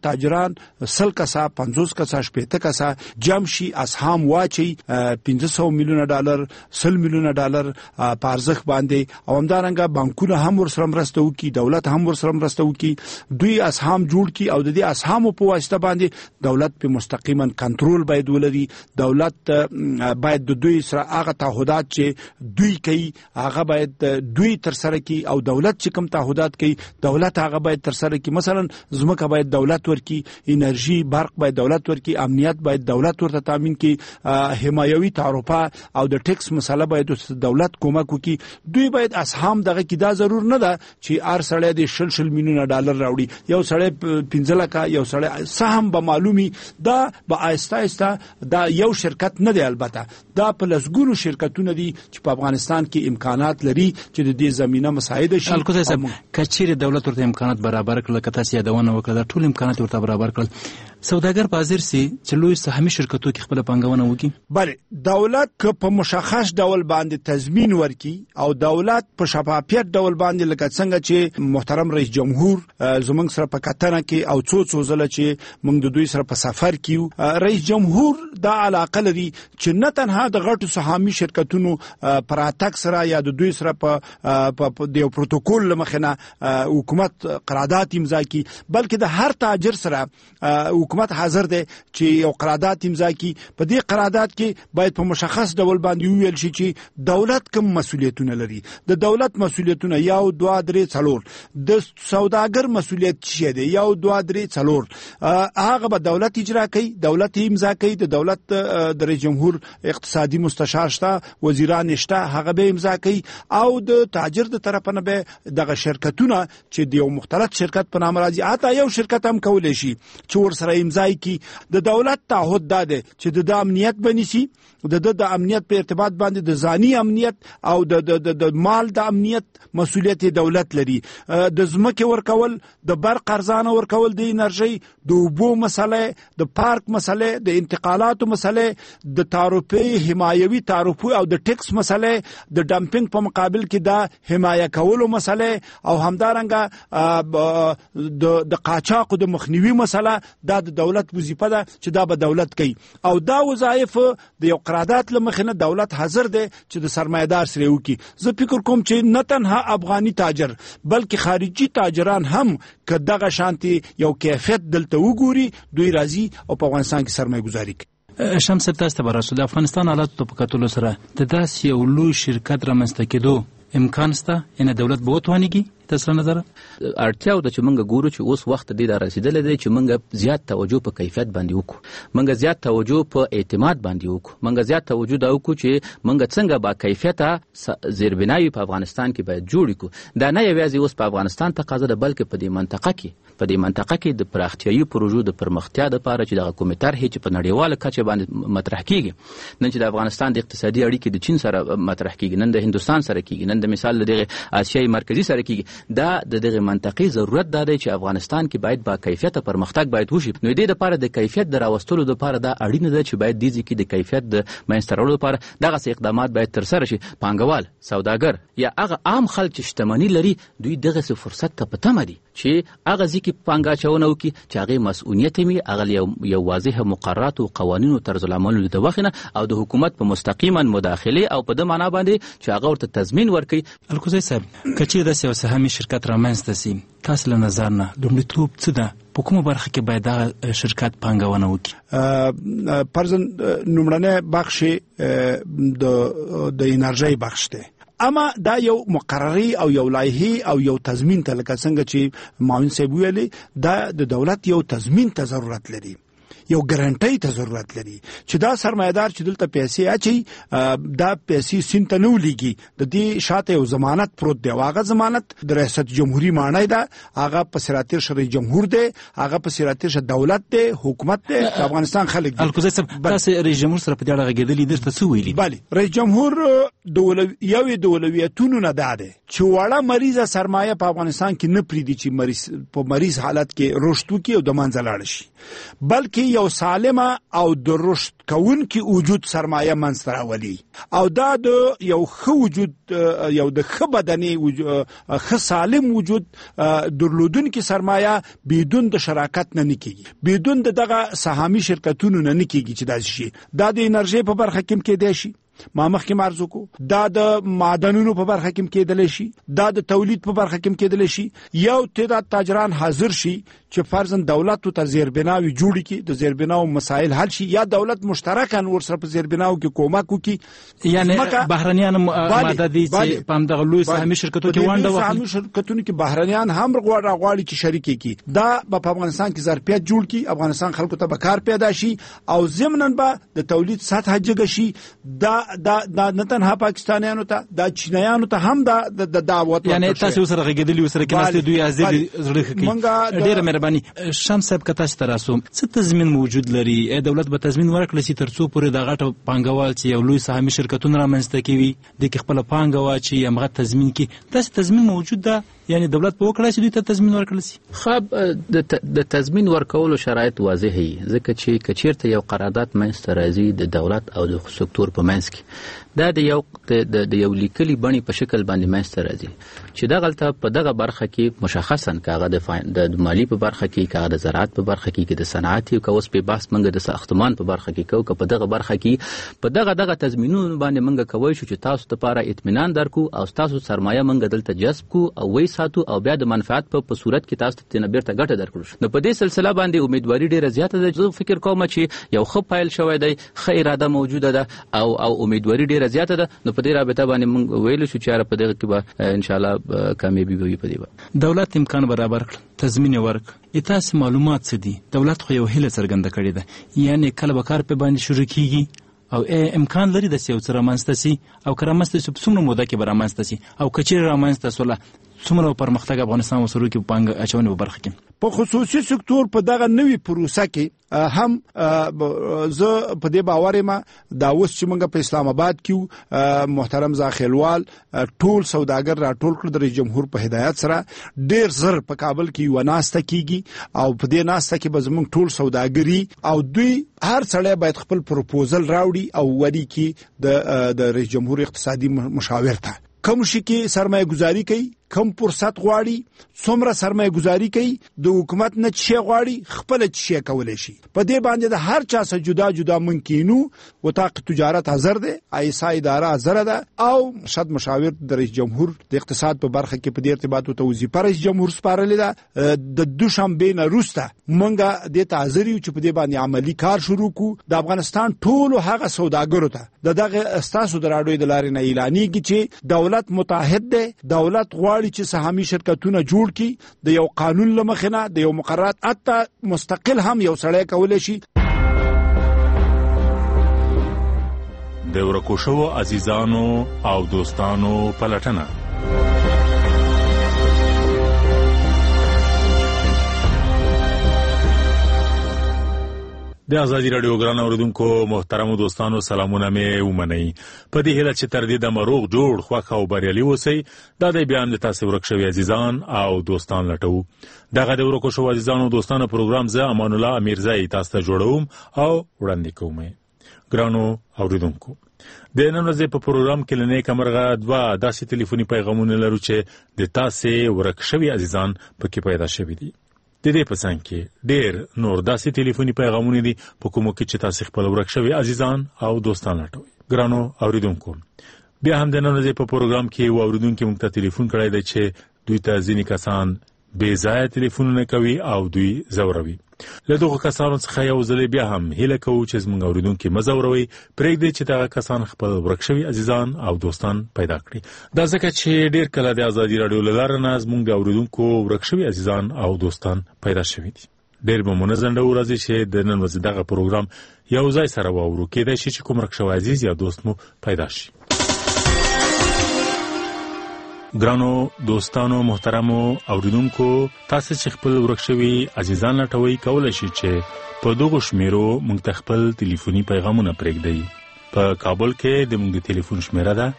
کسان 100 کسا 50 کسا 80 کسا جمع شي اسهام واچي 500 میلیونه ډالر 100 میلیونه ډالر پارزخ باندې او همدارنګه بانکونه هم ورسره مرسته وکي دولت هم ورسره مرسته وکي دوی اسهام جوړ کی او د دې اسهام په واسطه باندې دولت په مستقیما کنټرول باید ولري دولت باید د دوی سره هغه تعهدات چې دوی کوي هغه باید دوی تر سره کی او دولت چې کوم تعهدات کوي دولت هغه باید تر سره کی مثلا زمکه باید دولت ورکی انرژي برق باید دولت ورکی امنیت باید دولت ورته تامین کی حمایوي تعرفه او د ټیکس مسله باید دولت کومک وکي دوی باید اسهام دغه کی دا ضرور نه ده چې هر سړی د 60 میلیونه ډالر راوړي یو سړی 15 لک یو سړی سهم به معلومي دا به آهسته آهسته دا یو شرکت نه دی البته دا په لسګونو شرکتونه دي چې په افغانستان کې امکانات لري چې د دې زمينه مساعده شي الکوزي صاحب کچیر دولت ورته امکانات برابر کړل کته سیادونه وکړه ټول امکانات ورته برابر کړل سوداګر بازار سي چې لوی سهمي شرکتو کې خپل پنګونه وکي بله دولت که په مشخص ډول باندې تضمین ورکي او دولت په شفافیت ډول باندې لکه څنګه چې محترم رئیس جمهور زمونږ سره په کتنه کې او څو ځله چې موږ د دوی سره په سفر کیو رئیس جمهور دا علاقه لري چې نه تنها د غټو سهامي شرکتونو پراتک سره یا د دوی سره په د پروتوکول لمخنه حکومت قرارداد امضا کی بلکې د هر تاجر سره حکومت حاضر دی چې یو قرارداد امضا کی په دې قرارداد کې باید په مشخص ډول باندې ویل شي چې دولت کوم مسؤلیتونه لري د دولت مسؤلیتونه یو 2 3 4 د سوداګر مسؤلیت څه دی یو 2 3 4 هغه به دولت اجرا کوي دولت امضا کوي د دولت د رئیس جمهور اقتصادي مستشار شته وزیران شته هغه به امضا کوي او د تاجر د طرفه به دغه شرکتونه چې د یو مختلف شرکت په نام راځي حتی یو شرکت هم کولای شي چې ورسره امضا کی د دولت تعهد داده چې د امنیت بنسي د امنیت په ارتباط باندې د ځاني امنیت او د مال د امنیت مسؤلیت دولت لري د زمکه ورکول د برق ارزانه ورکول د انرژي د اوبو مسله د پارک مسله د انتقالاتو مسله د تعرفه حمایوي تعرفه او د ټیکس مسله د ډمپینګ په مقابل کې د حمایه کولو مسله او همدارنګه د قاچاق د مخنیوي مسله د دولت وظیفه ده چې دا به دولت کوي او دا وظایف د یو قرارداد لمخنه دولت حاضر دی چې د سرمایدار سره وکي زه فکر کوم چې نه تنها افغاني تاجر بلکې خارجي تاجران هم که دغه شانتي یو کیفیت دلته وګوري دوی راځي او په افغانستان کې سرمایه گذاري کوي شمس تاسو براسو د افغانستان حالت په کتلو سره د داسې یو لوی شرکت رامنځته کېدو امکان شته ان دولت به وتوانیږي تاسو نظر اړتیاو د چې موږ ګورو چې اوس وخت د رسیدل دی چې موږ زیات توجه په کیفیت باندې وکړو موږ زیات توجه په اعتماد باندې وکړو موږ زیات توجه دا وکړو چې موږ څنګه با کیفیته زیربناوي په افغانستان کې باید جوړ کړو دا نه یوازې اوس په افغانستان تقاضا ده بلکې په دې منطقه کې د پراختیايي پروژو د پرمختیا لپاره چې د حکومت هیڅ په نړیواله کچه باندې مطرح کیږي نن چې د افغانستان د اقتصادي اړیکې د چین سره مطرح کیږي نن د هندستان سره کیږي نن د مثال د آسیای مرکزی سره کیږي دا د دغه منطقي ضرورت دی چې افغانستان کې باید با کیفیت پرمختګ باید وشي نو دې لپاره د کیفیت دراوستلو لپاره دا اړینه ده چې باید د دې کې د کیفیت د منځترولو لپاره دغه اقدامات باید تر سره شي پانګوال سوداګر یا هغه عام خلک چې شتمنۍ لري دوی دغه فرصت ته پته دي چې هغه ځکه پانګه چونه وکي چې هغه مسؤلیت می هغه یو واضح مقررات او قوانینو طرز العمل د وخنه او د حکومت په مستقیما مداخله او په د معنا باندې چې هغه ورته تضمین ورکړي الکوزي صاحب کچې د سهامي شرکت رامنځته سي تاسو له نظر نه لومړیتوب څه ده په کومه برخه کې باید دا شرکت پانګونه وکړي پرځن نومړنه بخش د انرژي بخش ده اما دا یو مقرری او یو لایحه او یو تضمین ته لکه څنګه چې معاون صاحب ویلي دا د دولت یو تضمین ته ضرورت لري یو ګارانټي ته ضرورت لري چې دا سرمایدار چې دلته پیسې اچي دا پیسې سینته نو لګي د دې شاته یو ضمانت پروت دی واغه ضمانت د ریاست جمهوریت معنی دا هغه په سراتیر شری جمهور دی هغه په سراتیر ش دولت دی حکومت دی افغانستان خلک دی الکوزي صاحب تاسو رئیس جمهور سره په دې اړه غږیدلی درته څه ویلي بله رئیس جمهور یو دولویتونو نه ده چې وړه مریضه سرمایه په افغانستان کې نه پریدي چې مریض حالت کې رشد وکړي او د منځ لاړ شي بلکې یو سالمه او د رشد کوونکي وجود سرمایه منځته راولي او دا د یو ښه وجود یو د ښه بدني ښه سالم وجود درلودونکي سرمایه بدون د شراکت نه کیږي، بدون دغه سهامي شرکتونو نه کیږي چې داسې شي. دا د انرژي په برخه کې کېدای شي، ما مخکې مرزو کو، دا د معدنونو په برخه کې کېدلی شي، دا د تولید په برخه کې کېدلی شي. یو تعداد تاجران حاضر شي چې فرضاً دولت ته زیربناوي جوړ کړي، د زیربناو مسائل حل شي، یا دولت مشترکاً ورسره په زیربناو کې کومک وکړي. یعنی بهرنیان ماده دي چې په همدغه لوی سهامي شرکتونو کې ونډه واخلي. سهامي شرکتونو کې بهرنیان هم غواړي چې شریک کړي. دا په افغانستان کې ظرفیت جوړ کړي، افغانستان خلکو ته به کار پیدا شي او ضمناً به د تولید سطح جګه شي. دا نه تنها پاکستانیانو ته، دا چینایانو ته هم د دعوت ورکړي. یعنی تاسو سره غږیدلی وسره کې ناست دوی حاضر زړه کوي. ډیره مهرباني. شمس صاحب که تاسو ته راسو، څه تضمین موجود لري؟ دولت به تضمین ورکړي چې تر څو پورې د غټو پانګوال چې یو لوی سهامي شرکتونه رامنځته کوي د خپل پانګه واچي هغه تضمین کوي، تاسو تضمین موجود ده؟ یعنی دولت په وکړای چې دوی ته تضمین ورکړل شي. خب د تضمین ورکولو شرایط واضح دي، ځکه چې کچیرته یو قرارداد منځته راځي د دولت او د سکتور په منځ کې، دا د یو لیکلي بڼې په شکل باندې منځته راځي چې دغلته په دغه برخه کې مشخصاً کاغه د مالی په برخه کې، کاغه د زراعت په برخه کې، د صنعت او اوس په بحث منګه د ساختمان په برخه کې کوو، په دغه برخه کې په دغه تضمینونو باندې منګه کوي چې تاسو ته لپاره اطمینان درکو او تاسو سرمایه منګه دلته جذب کو او وې ساتو او بیا د منفعت په صورت کې تاسو ته نه بیرته ګټه درکړو. نو په دې سلسله باندې امیدواري ډیره زیاته ده. زه فکر کوم چې یو ښه فایل شوی دی، ښه اراده موجوده ده او امیدواري ډیره زیاته ده. نو په دې رابطه باندې موږ ویلو چې چاره په دغه کې به ان شاء الله کامیابی وي. په دې دولت امکان برابر کړ، تضمین ورک. تاسو معلومات څه دي؟ دولت خو یو هیله څرګنده کړې ده، یعنی کله به کار په باندې شروع کیږي او امکان لري د سیو سره رامنځته سي او کرامسته سي په څومره موده کې به رامنځته سي او کچیر رامنځته سوله څومره پرمختګ افغانستان وسرو کې پانګه اچونې په برخه کې. په خصوصي سکتور په دغه نوې پروسه کې هم زه په دې باور یم دا اوس چې موږ په اسلام آباد کې محترم زاخیلوال ټول سوداګر را ټول کړ د رئیس جمهور په هدایت سره ډیر زر په کابل کې یو ناسته کیږي او په دې ناسته کې به زموږ ټول سوداګری او دوی هر څړی باید خپل پروپوزل راوړي او وري کې د رئیس جمهور اقتصادي مشاور ته کوم شي کې سرمایه گذاری کوي، کوم فرصت غواړي، څومره سرمایه گذاری کوي، د حکومت نه څه غواړي، خپل څه کولای شي. په دې باندې د هر چا سره جدا جدا ممکنو وتاق تجارت حاضر ده، ایسا اداره حاضر ده او شد مشاور د رئیس جمهور د اقتصاد په برخه کې په دې ارتباط او وظیفه رئیس جمهور سپارلې ده. د دوشنبه نه روسته مونږه د تعذری چې په دې باندې عملی کار شروع کو. د افغانستان ټول هغه سوداګرو ته دغه استاسو د راډیو د لارې نه اعلانېږي چې دولت متحد ده، دولت غواړي چې سهامي شرکتونه جوړ کړي، د یو قانون لمخنه د یو مقررات حتی مستقل هم یو سړی کولای شي. د ورکو شوو عزیزانو او دوستانو پلټنه. د ازادي رادیو ګران اوریدونکو محترم دوستانو سلامونه مې ومنئ. په دې هیله چې تر دې د مروغ جوړ خوښ او بریالي اوسئ. دا د بیان د تاسو ورک شوي عزیزان او دوستان لټو. دغه د ورکو شوو عزیزانو او دوستانو پروګرام زه امان الله امیرزای تاسو ته جوړوم او وړاندې کوم. ګرانو اوریدونکو د نن ورځې په پروګرام کې لنې کمرغه دوه داسې ټلیفوني پیغامونه لرو چې د تاسو ورک شوي عزیزان پکې پیدا شوي دي. د دې په څنګ کې ډېر نور داسې ټلیفوني پیغامونه دي په کومو کې چې تاسو خپل ورک شوي عزیزان او دوستان لټوي. ګرانو اوریدونکو بیا هم د نن ورځې په پروګرام کې و اوریدونکو موږ ته ټلیفون کړی دی چې دوی ته ځینې کسان بې ځایه ټلیفونونه کوي او دوی ځوروي. له دغو کسانو څخه یو ځل بیا هم هیله کوو چې زموږ اوریدونکي مه ځوروئ، پرېږدئ چې دغه کسان خپل ورک شوي عزیزان او دوستان پیدا کړي. دا ځکه چې ډېر کله د ازادي راډیو له لارې نه زموږ اوریدونکو ورک شوي عزیزان او دوستان پیدا شوي دي. ډېر به مو نه ځنډو راځي چې د نن ورځې دغه پروګرام یو ځای سره واورو. کېدای شي چې کوم ورک شوی عزیز یا دوست مو پیدا شي. ګرانو دوستانو محترمو اوریدونکو تاسو چې خپل ورک شوي عزیزان لټوي کولای شي چې په دغه شمیرو موږ ته خپل ټلیفوني پیغامونه پرېږدئ. په کابل کې د موږ د ټلیفون شمیره ده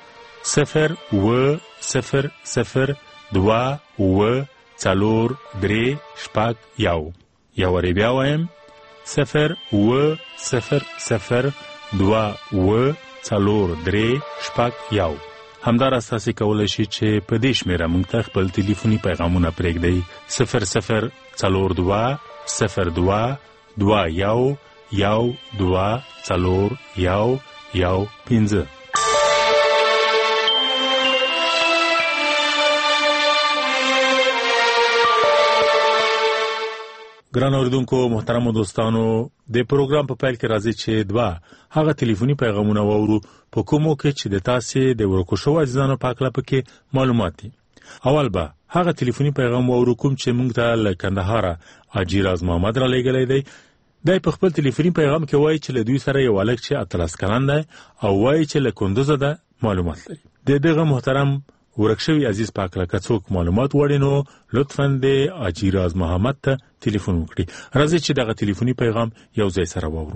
0200294 3 شپږ یو. یا ورې بیا وایم 020002243 همداراز تاسو کولای شئ چې په دې شمیره موږ ته خپل ټلیفوني پیغامونه پرېږدئ 00222212415. ګران اوریدونکو محترمو دوستانو د پروګرام په پیل کې راځي چې هغه ټلیفوني پیغامونه وورو په کومو کې چې د تاسو د ورکو شو عزیزانو په اړه پکې معلومات دي. اول به هغه ټلیفوني پیغام وورو کوم چې موږ ته له کندهار حاجی راز محمد را لېږلی دی. د خپل ټلیفوني پیغام کې وایي چې له دوی سره یو هلک چې 13 کلن دی او وایي چې له کندوز ده معلومات لري. دغه محترم ورکشوی عزیز پاک لکه څوک معلومات وړي نو لطفاً د حاجی راز محمد ته ټلیفون وکړي. راځي چې دغه ټلیفوني پیغام یو ځای سره وورو.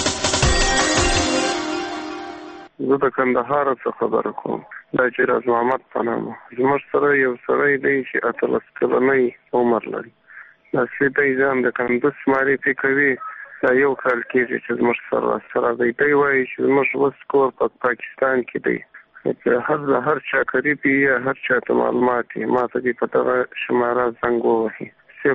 زه د کندهار څخه خبره کوم. د حاجی راز محمد په نامه. زموږ سره یو سړی دی چې 13 کلنی عمر لري. دا سړی ځان د کندوز معرفي کوي. دا یو کال کېږي چې زموږ سره دی. دی وایي چې زموږ اوس کور په پاکستان کې دی. هر چا قریبی یا هر چا ته معلومات ما ته دې په دغه شماره زنګ ووهي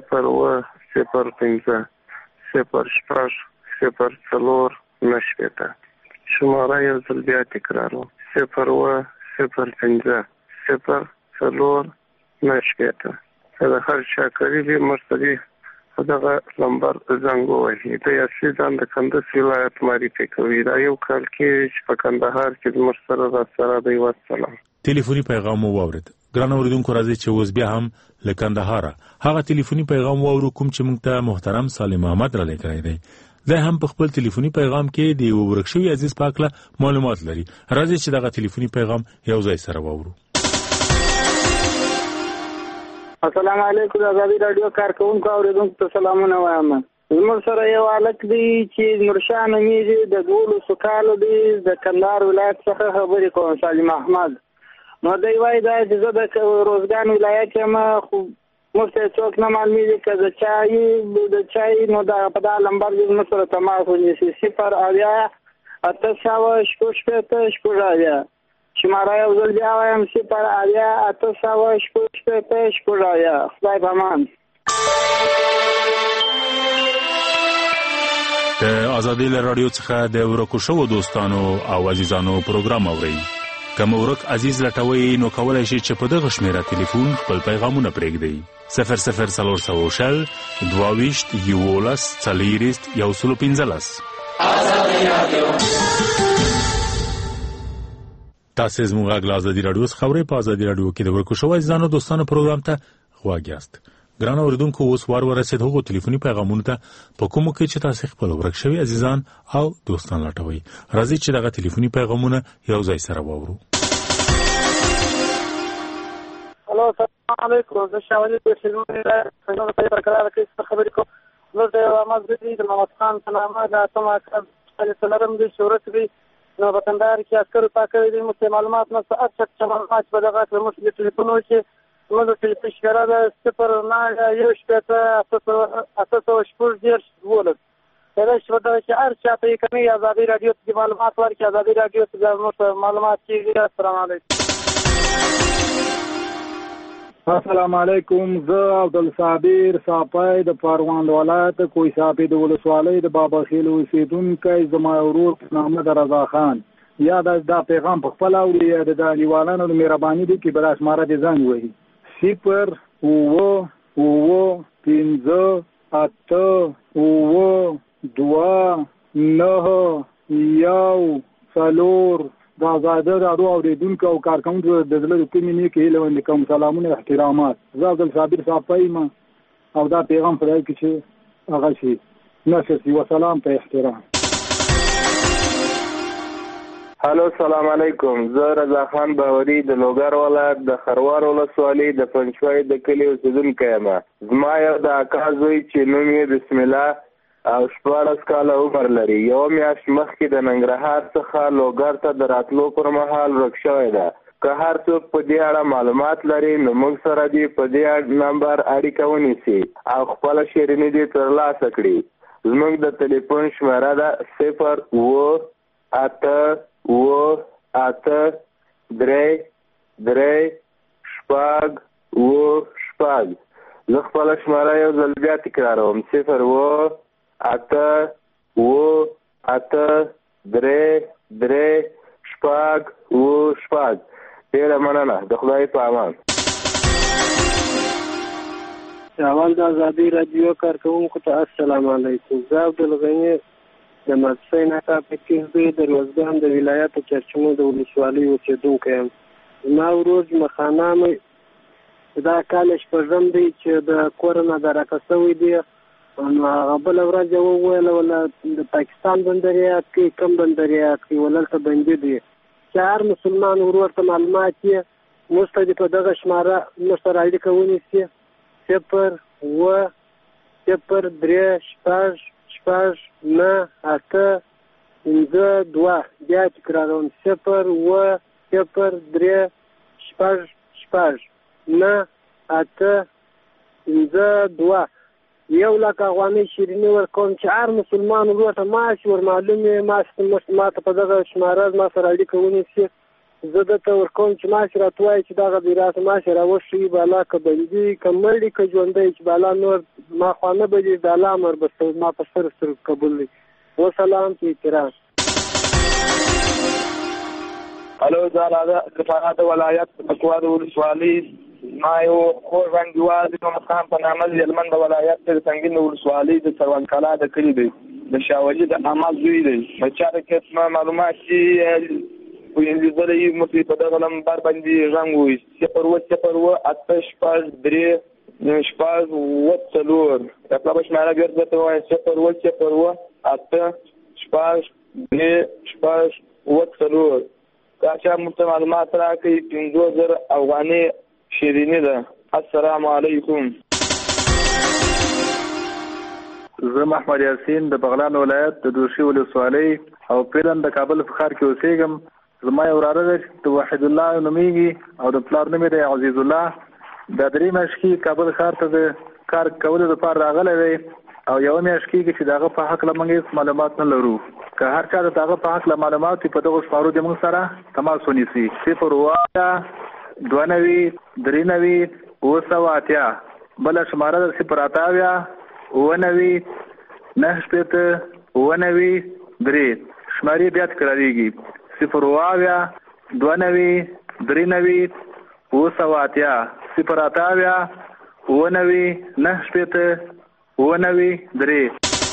0205004 شماره یو ځل بیا تکرارو 0205004 دا هر چا قریبی مرتدی دغه نمبر زنګ ووهي. د اصلي ځان د کندز ولایت معرفي کوي. دا یو کال کې چې په کندهار کې زموږ سره راسره دی. والسلام. ټلیفوني پیغام واورید. ګران اوریدونکو راځي چې اوس بیا هم له کندهار هغه ټلیفوني پیغام واورو کوم چې موږ ته محترم سالم احمد را لېږلی دی. دا هم په خپل ټلیفوني پیغام کې د یو ورکشوي عزیز پاک له معلومات لري. راځي چې دغه ټلیفوني پیغام یو ځای سره واورو. السلام علیکم. د ازادي رادیو کارکونکو اوریدونکو ته سلامونه وایم. زموږ سره یو هلک دی چې نورشاه نومیږي. د 12 کالو دی. د کندهار ولایت څخه خبرې کوم. سالم احمد. نو دی وایي دا چې زه د روزګان ولایت یم. خو موږ ته څوک نه معلومېږي که د چای نو په دا لمبر دې زموږ سره تماس ونیسي 080 شماره یو ځل بیا وایم 080 خدای په امان. د ازادي رادیو څخه د ورکو شو دوستانو او عزیزانو پروګرام اورئ. کوم ورک عزیز لټوي نو کولای شي چې په دغه شمیره ټلیفون خپل پیغامونه پرېږدي 00322 ازادي رادیو. تاسو زموږ غږ ازادي رادیو څخه اورئ. په ازادي رادیو کې د ورکو شو عزیزانو دوستانو پروګرام ته غواړئ یاست. ګران اوریدونکو اوس ورسېد هغو ټلیفوني پیغامونو ته په کومو کې چې تاسو خپل ورکشوي عزیزان او دوستان لټوي. راځي چې دغه ټلیفوني پیغامونه یو ځای سره واورو. الو السلام علیکم. زه شاولي په شلونه څنګه په برقرار کې خبرې کوم. زه د امازګي د محمد خان سلامه د تمه سلام د شورت دی. نو په کندهار کې عسکر پاکوي د معلومات نه اکثر چې معلومات په دغه کې موږ د ټلیفونو کې موږ د ټلیفون شماره ده 0.91812 دا شپږ چې هر چا ته کومي ازادي رادیو ته معلومات ورکړي. ازادي رادیو ته معلومات کیږي. السلام علیکم. السلام علیکم. زه عبدالصابر صافی د پروان ولایت کوی صافی د ولسوالۍ د بابا خیل اوسیدونکی زما ورور محمد رضا خان. یا دا پیغام په خپل اوري د دیوالانو د مهرباني دي کې بل اسماره دي زنګ وهي 0 دا زاده راډیو اوریدونکو او کارکونکو د دله د کمینې کې لوند کوم سلامونه احترامات. زه عبدالصابر صافی ما او دا پیغام خدای کې چې هغه شي نشي وسلام په احترام. هلو السلام علیکم. زه رضا خان باوري د لوګر ولایت د خروار ولسوالۍ د پنځوي د کلی اوسیدونکی یم. زما یو د اکا زوی چې نوم یې بسم الله او 14 کاله عمر لري. یو میاشت مخکې د ننګرهار څخه لوګر ته د راتلو پر مهال ورک شوی ده. که هر څوک په دې اړه معلومات لري نو موږ سره دې په دې نمبر اړیکه ونیسي او خپل شیریني دې ترلاسه کړي. زموږ د ټلیفون شماره ده 0888336. زه خپل شماره یو ځل بیا تکراروم 0888336. ډیره مننه، د خدای په امان. اول د ازادي رادیو کارکونکو ته السلام علیکم. زه عبدالغني د مدرسې ناکا پکیز دوی د روزګان د ولایت چرچمو د ولسوالۍ اوسېدونکی یم. زما ورور مخانه مې دا کال شپږم دی چې د کور نه درکه شوی دی. نو هغه بله ورځ یې وویله ولا د پاکستان بندریات کې کم بندریات کې وللته بندي دی چې هر مسلمان ورور ته معلومات یې موږ ته دې په دغه شماره موږ سره اړیکه ونیسي 0-0-3-6-9-8-5-2. بیا تکراروم 0-0-3-6-6-9-8-5-2. 1,00,000 افغانۍ شیریني ورکوم چې هر مسلمان ورور ته معاش ور معلومې معاش ما ته په دغه شماره ما سره اړیکه ونیسي. زه درته ورکوم چې معاش راته وایي چې دغه دی راته معاش راوښي بالا که بندي که مړي که ژوندی چې بالا نور ما خوا نه بدي د الله امر به ما په سترګو قبول وي. وسلام په احترام. الو زه د فراه د ولایت بکوا د ولسوالۍ ما یو خور رنګیوال د محمد خان په نامه د هلمند د ولایت د سنګین د ولسوالۍ د سروان کلا د کلي دی د شاولي د احمد زوی دی. په چاره کې معلومات چې وینځلې مې په دغه نمبر باندې رنګ وي 0-0-8-5-3-6-4 دا په شماره ګرځته وای 0-0-8-3-6-4 دا چې موږ معلومات راکړي 5000 افغاني شیرینی ده. السلام علیکم. زه محمد یاسین د بغلان ولایت د دوشي ولسوالۍ او پیرن د کابل په ښار کې اوسېږم. زما یو وراره دی چې وحید الله نومیږي او د پلار نوم یې دی عزیز الله. دا درې میاشتې کې کابل ښار ته د کار کولو لپاره راغلی دی او یو میاشت کېږي چې د هغه په هکله موږ هېڅ معلومات نه لرو. که هر چا د هغه په هکله معلومات وي په دغو شمارو د موږ سره تماس ونیسي 0-2-93-980. بله شماره ده 0-9-9-9-3 شمارې بیا تکراریږي 0-2-93-9-9-9-3.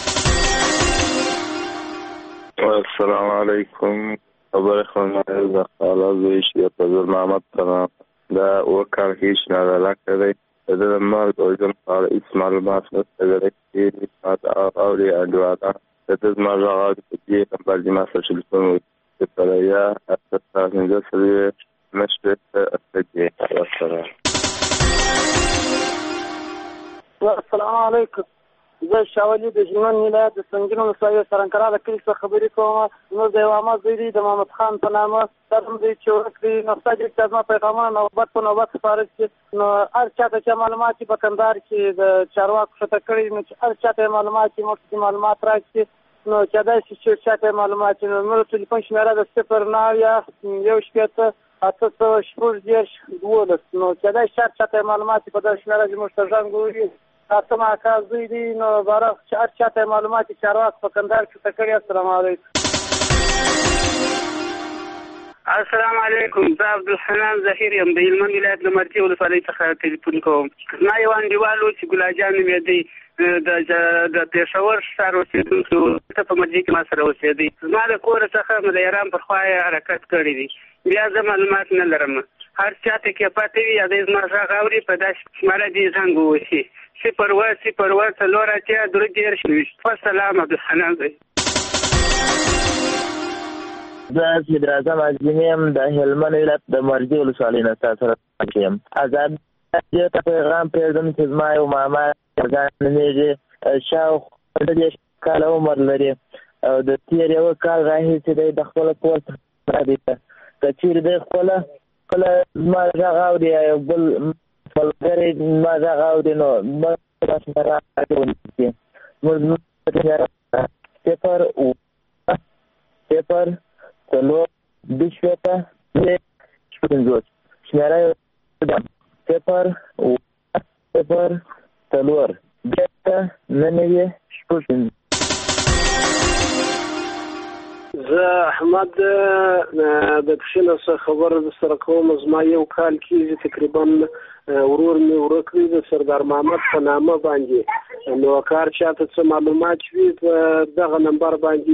السلام علیکم. خبر خواهیم از خالا زویشی پدر محمد تنام دا وکار هیچ نداره کردی در مرد اویدن خال ایس معلومات نستگره که نیسمات آوری اندوانا در مرد کدیه نمبردی ماسا شلپن وی سپرایا اساس نجا سلیه مشبت استگیه. السلام علیکم. زه شاولي د ژمن ولایت د سنګین ولسوالۍ سرنکلا د کلي څخه خبرې کوم. نو د یو احمد زوی دی د محمد خان په نامه ترم دی چې ورکړي نو ستاسو چې زما پیغامونه نوبت په نوبت سپارل شي. نو هر چاته چې معلومات په کندهار کې د چارواکو څخه کړي نو هر چاته معلومات مفت معلومات راکړي. نو چې دا چې چاته معلومات نو ټلیفون شماره د 0-9-1-8-12 نو چې دا چاته معلومات په دغه شماره زموږ ته ځان ګوري تاسو ما کار دوی دي نو بارا هر چاته معلومات چارواک په کندهار کې تکړه. السلام علیکم. السلام علیکم. زه عبدالحنان ظهیر یم د هلمند ولایت له مرکې ولسوالۍ څخه تلیفون کوم. زما یو انډیوال و چې ګلاجان نومېدی د پېښور ښار اوسېدونکی ته په مرکې کې ما سره اوسېدی. زما د کور څخه د ایران پر خوا یې حرکت کړی دی. بیا زه معلومات نه لرم. هر چاته کې پاتې وي یا د زما غږ اوري په داسې شماره دې زنګ ووهي 0-0-4-3-6. والسلام عبدالحنان ظهیر. زه صدر اعظم عظیمی یم د هلمند ولایت د مرکې ولسوالۍ نه تاسو سره یم. ازاد ته پیغام پرېږدم چې زما یو ماما نومېږي شاوخوا 30 کاله عمر لري او د تېر یو کال راهیسې دی د خپله کور څخه دی. که چېرې دی خپله زما غږ اوري یا یو بل ملګری زما غږ اوري نو صفر صفر څلور دشوته شپږ شمیره صفر صفر څلور ننوي شپږ. زه احمد د کښینه څخه خبره سره کوم. زما یو کال کېږي تقریبا ورور مې ورک دی د سردار محمد په نامه باندې. نو کار چاته څه معلومات وي په دغه نمبر باندې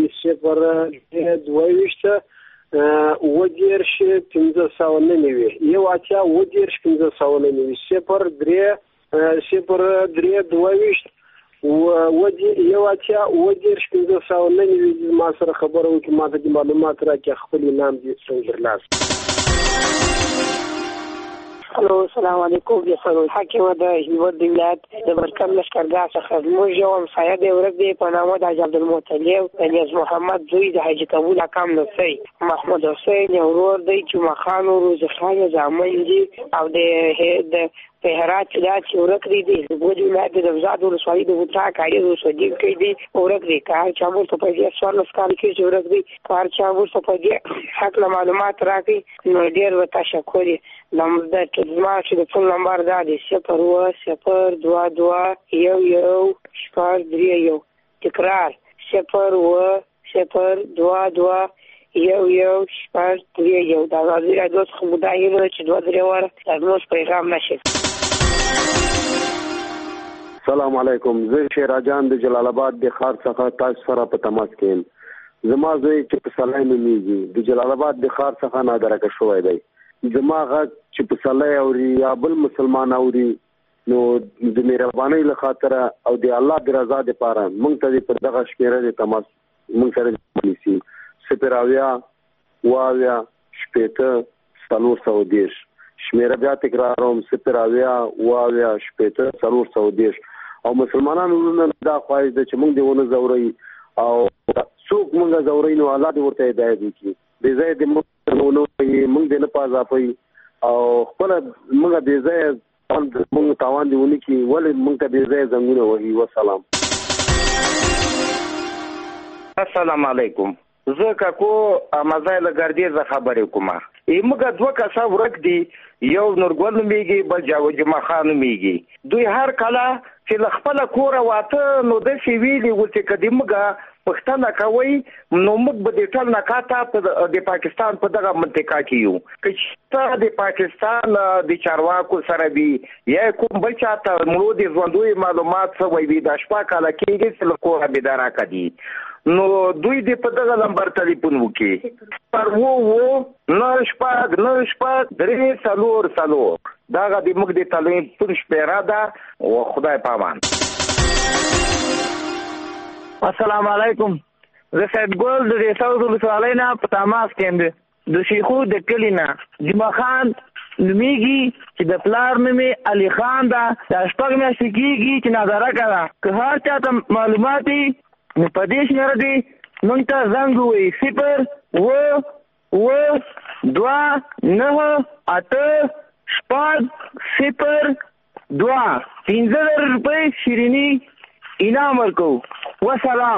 022 ودېرش 599 یو اتیا ودېرش 599 0322 یو اتیا ودېرش 599 ما سره خبره وکړي، ما ته د معلومات راکړي، خپل نام دې څنګه درلاس. الو السلام علیکم. زه حکیم د هیواد د ولایت د مرکز لشکرګاه څخه موږ یو همسایه دی ورک دی په نامه د حاجي عبدالمطلب الیاس محمد زوی د حاجي کابل اکام نسی محمد حسین یو ورور دی چې مخان او روزي خان زامن دي او د په هرات کې دا چې ورک دی د ولایت د وزارت ولسوالۍ د وټا کاري وسودي کې دی ورک دی. کار چا مو ته په دې سوال کال کې ورک دی، کار چا مو ته په دې حق معلومات راکړي. نو ډیر وتا شکر لمده زما چې د فون نمبر دا دی 0102211 تکرار 0102211 دا غوړي راځي خو مدایي نو چې 2-3 واره تاسو پیغام نشي. السلام علیکم. زه شیراجان د جلال آباد د ښار څخه تاسو سره په تماس کې. زما زوی چې په سلای نومیږي د جلال آباد د ښار څخه نادرکه شوی دی. زما غږ چې په سلای اوري یا بل مسلمان اوري نو د مهربانۍ له خاطر او د الله د رضا لپاره مونږ ته په دغه شمیره د تماس مونږ سره ونیسي 080 شمیره بیا تکراروم 080 او مسلمانانو دا خواهش ده چې مونږ دی ونه زوري او څوک مونږ زوري نو الله دې ورته هدایت وکړي. د ځای د مونږ دې نه پازاپي او خپل مونږ دې ځای مونږ تاوان دی ونی کی ولې مونږ ته دې ځای زنګونه وهي. والسلام. السلام علیکم. زه کاکو مزایله ګردی ز خبرې کوم. موږ دوه کسه ورک دي، یو نورګل میږي بل جاو جمع خان میږي. دوی هر کله چې خپل کور واته نو د سی ویلي ولته قدیمګه پښتنه کوي نو موږ به د ټل نکاته د پاکستان په دغه منطقه کې یو چې د پاکستان د چارواکو سره وي یا کوم بل چاته مړو د ژوندوي معلومات سوي وي د شپه کال کېږي چې لکوره بيدارا کړي نو دوی د په دغه نمبر ټلیفون وکي پر وو نشپاګ 3 سالور داغه د موږ د ټلیفون شپه ده او خدای پامان. السلام علیکم. زه سید ګل د ریساو ولسوالۍ نه په تماس کې یم. د شیخو د کلینا جمع خان نومیږي چې د پلار نومي علي خان دا شپږ میاشتې کېږي چې نظاره کړه که هر چاته معلوماتي نو په دې شمېره دی موږ ته زنګ ووایي 0-2-9-8-6-0-2 15,000 روپۍ شیریني انعام ورکو. والسلام.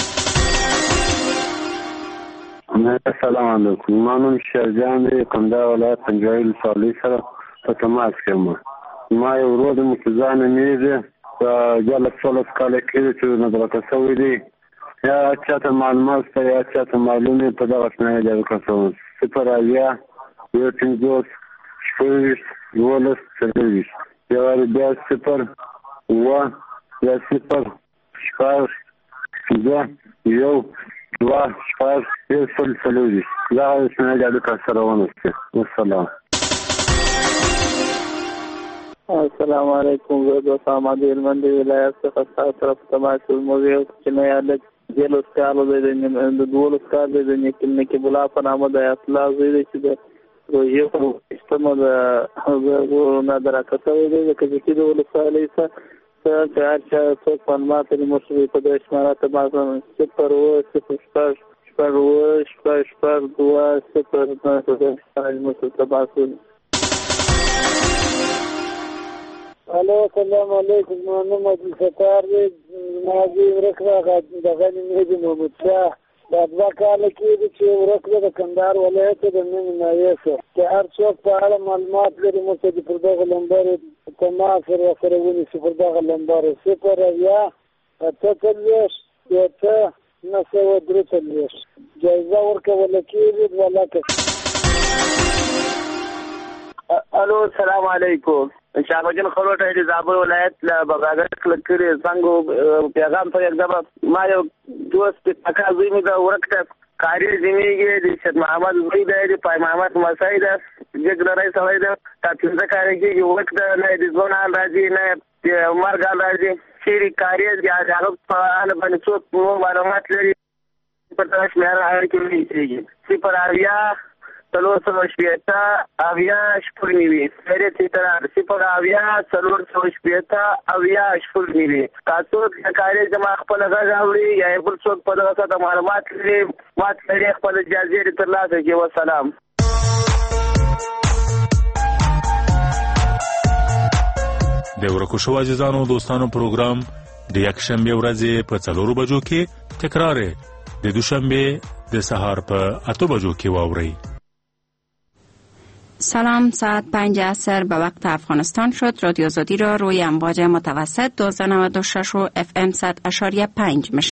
السلام علیکم. ما نوم شهرجان دی، کندهار ولایت پنجوایي ولسوالۍ سره په تماس کې یم. ما یو ورور د مرتضی نومیږي په 14 کاله کې چې نظرته شوی دی یا چاته معلومات شته یا چاته معلومې په دغه شمېره جاري کړم 0-5-12-12 یو بیا 0-2-5-2-1-2-5-1 لا شمېره جاري کړم. والسلام. السلام علیکم. زه د ساماد هلمند ولایت څخه تاسو سره په تماس کې موږ چې نه یاد د لوستالو د 12 کال د نکیل بلا په نامه د اصلاح زوی چې د روزي په استعمال د نظر راکته وي د کجې د ولسوالۍ څخه چې څو معلومات د مشري په د اشارات باندې 0-0-0-2-0-2 الو سلام علیکم منم عبدالستار ماضي ورکړه دغه نیمه محمد شاه دا دوه کاله کېږي چې ورکړه د کندهار ولایت د نن نایسه چې هر څوک په اړه معلومات لري موږ ته پر دغه لمبر تماس سره ونیسي پر دغه لمبر 0 اتلس یوته 943 جایزه ورکول کېږي ولکه. الو السلام علیکم شاهبجن خروټه د زابل ولایت له بغاګر کلکري څنګه پیغام ته یکدم ما یو دوست پکا زمي دا ورکته کاری زميږي د شد محمد زوی د پای محمد مسعود جګړای سوي دا تاسو کاری کې ورکته نه د ځوانان راځي نه مرګ راځي چې کاری هغه په اړه باندې څو معلومات لري په تاسو مې راځي چې صفر اویا سلور سو شپیتا اویا شپږ نیوي سره تیترار صفر اویا سلور سو شپیتا اویا شپږ نیوي تاسو د کاری جما خپل غږ اوري یا بل څوک په دغه څه معلومات لري ماته لري خپل اجازه ترلاسه کوي. والسلام. د ورکو شو عزیزانو دوستانو پروګرام د یکشنبه ورځې په 4 بجو کې تکرار د دوشنبه د سهار په 8 بجو کې واوري. سلام، ساعت 5 عصر به وقت افغانستان شد. رادیو آزادی را روی امواج متوسط 1296 FM 100.5